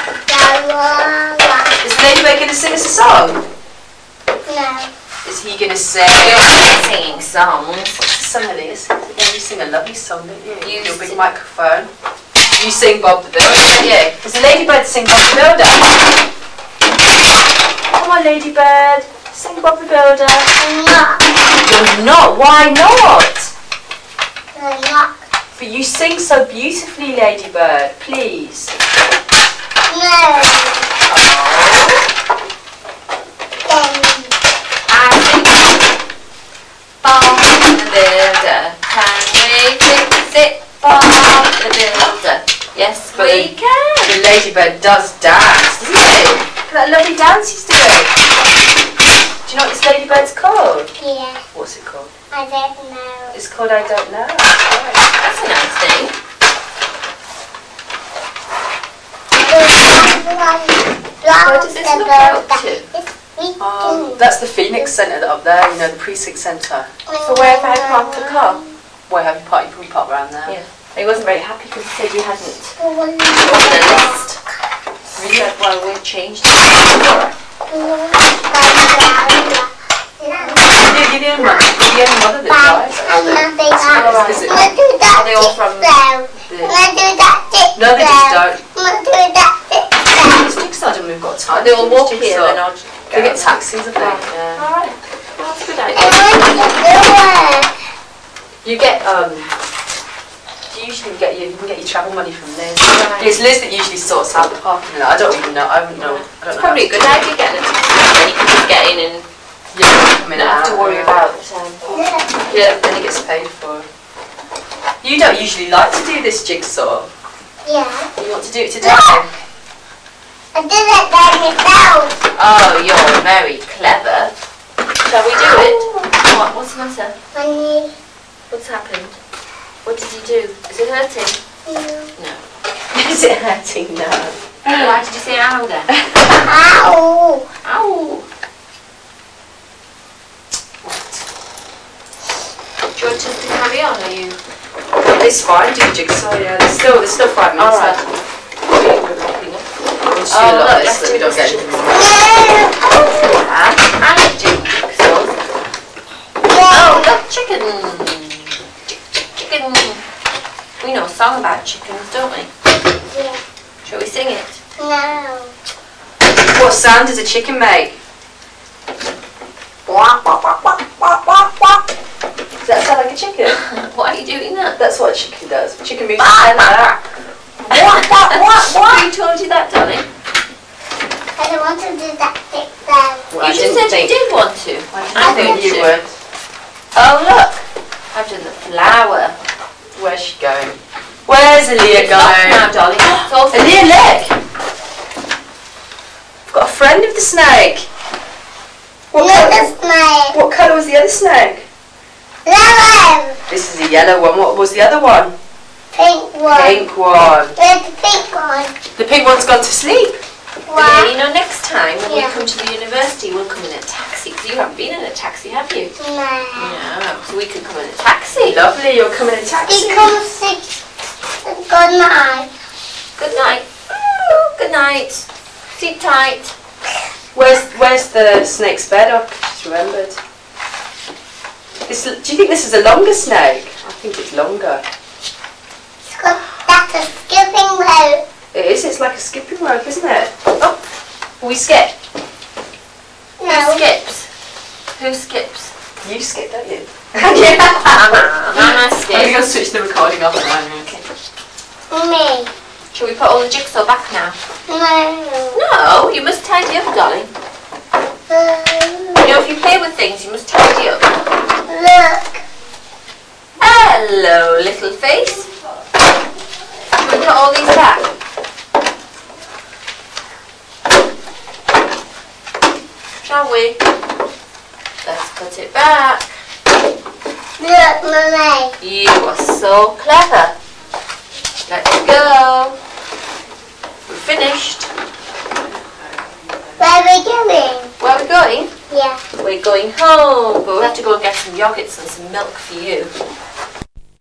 Speaker 2: Is the ladybird going to sing us a song?
Speaker 3: No.
Speaker 2: Is he going to sing?
Speaker 1: You're singing songs.
Speaker 2: Some of these. You sing a lovely song, don't you?
Speaker 1: You
Speaker 2: Your big
Speaker 1: sing-
Speaker 2: microphone. You sing Bob the Builder, don't you? Does the ladybird sing Bob the Builder? Come on, ladybird. Sing Bob the Builder.
Speaker 3: I'm not.
Speaker 2: You're not. Why not?
Speaker 3: I'm not.
Speaker 2: But you sing so beautifully, ladybird. Please.
Speaker 3: No.
Speaker 1: I sing Bob the Builder. Can we fix it, Bob the Builder? Yes,
Speaker 2: But
Speaker 1: we can.
Speaker 2: The ladybird does dance, doesn't it? Look at that lovely dance he's doing. Do you know what this ladybird's called?
Speaker 3: Yeah.
Speaker 2: What's it called?
Speaker 3: I don't know.
Speaker 2: It's called I Don't Know.
Speaker 1: That's a nice thing.
Speaker 3: Where
Speaker 1: does this look out to?
Speaker 2: That's the Phoenix Centre up there, you know, the precinct centre.
Speaker 1: So where have I parked the car?
Speaker 2: Where have you parked? You can park around there.
Speaker 1: Yeah. He wasn't very happy because he said you hadn't
Speaker 3: Oh,
Speaker 1: on the list. He said, well, we've changed it.
Speaker 2: You're the only one. You're the only mother that drives.
Speaker 1: Are they all from
Speaker 2: No, they just don't.
Speaker 3: don't.
Speaker 2: It's Jigsaw, and we've got time.
Speaker 1: They all walk
Speaker 2: Jigsaw.
Speaker 1: here, then I'll
Speaker 2: They get taxis, I think. Yeah.
Speaker 1: Alright. That's a good idea.
Speaker 2: You get you usually get you can get your travel money from Liz.
Speaker 1: Right.
Speaker 2: It's Liz that usually sorts out the parking. I don't even know. I don't know.
Speaker 1: It's probably a good idea getting it. then you can just get in and
Speaker 2: Coming
Speaker 1: not have to
Speaker 2: out,
Speaker 1: worry
Speaker 2: yeah.
Speaker 1: about
Speaker 2: Yeah, then it gets paid for. You don't usually like to do this jigsaw.
Speaker 3: Yeah.
Speaker 2: You want to do it today?
Speaker 3: I did it by myself.
Speaker 1: Oh, you're very clever. Shall we do it? What? What's the matter?
Speaker 3: Funny.
Speaker 1: What's happened? What did you do? Is it hurting? No.
Speaker 2: Is it hurting now?
Speaker 1: Why did you say ow then?
Speaker 3: Ow.
Speaker 1: Ow! Do you want us to carry on, or you?
Speaker 2: It's fine, do jigsaw, yeah. There's still 5 minutes
Speaker 1: Alright.
Speaker 2: left. We'll just do
Speaker 1: Oh,
Speaker 2: a lot
Speaker 1: look,
Speaker 2: of this so that we don't get anything wrong.
Speaker 1: I like jigsaws. Oh, look, chicken! Chicken! We know a song about chickens, don't we?
Speaker 3: Yeah.
Speaker 1: Shall we sing it?
Speaker 3: No.
Speaker 2: What sound does a chicken make? Does that sound like a chicken?
Speaker 1: Why are you doing that?
Speaker 2: That's what a chicken does. Chicken moves its head like that.
Speaker 1: Who told you that, darling?
Speaker 3: I don't want to do that big then.
Speaker 2: Well,
Speaker 1: You just said you did want to.
Speaker 2: I think you would.
Speaker 1: Oh, look. I've done the flower.
Speaker 2: Where's she going? Where's Aaliyah
Speaker 1: It's off now,
Speaker 2: going?
Speaker 1: darling. It's all
Speaker 2: Aaliyah, look! I've got a friend of the snake.
Speaker 3: Another snake.
Speaker 2: What colour was the other snake?
Speaker 3: Lemon.
Speaker 2: This is a yellow one. What was the other one?
Speaker 3: Pink one.
Speaker 2: Pink one.
Speaker 3: Where's the pink one?
Speaker 2: The pink one's gone to sleep.
Speaker 1: Yeah,
Speaker 3: What?
Speaker 1: you know, next time when
Speaker 3: Yeah.
Speaker 1: we come to the university, we'll come in a taxi. Because you haven't been in a taxi, have you?
Speaker 3: No.
Speaker 1: No. So we could come in a taxi.
Speaker 2: Lovely, you're coming in a taxi.
Speaker 3: Become six. Good night.
Speaker 1: Good night. Ooh, good night. Sit tight.
Speaker 2: Where's the snake's bed? I've just remembered. Do you think this is a longer snake? I think it's longer.
Speaker 3: That's a skipping rope.
Speaker 2: It is, it's like a skipping rope, isn't it? Oh, we skip.
Speaker 1: Who
Speaker 3: No.
Speaker 1: skips? Who skips?
Speaker 2: You skip, don't you?
Speaker 1: Mama
Speaker 2: I'm
Speaker 1: skips.
Speaker 2: going to switch the recording off now. Okay.
Speaker 3: Me.
Speaker 1: Shall we put all the jigsaw back now?
Speaker 3: No.
Speaker 1: No, you must tidy up, darling. You know, if you play with things, you must tidy up.
Speaker 3: Look.
Speaker 1: Hello, little face. Shall we put all these back? Shall we? Let's put it back.
Speaker 3: Look, Mummy.
Speaker 1: You are so clever. Let's go. We're finished.
Speaker 3: Where are we going?
Speaker 1: Where are we going?
Speaker 3: Yeah.
Speaker 1: We're going home, but we have to go and get some yogurts and some milk for you.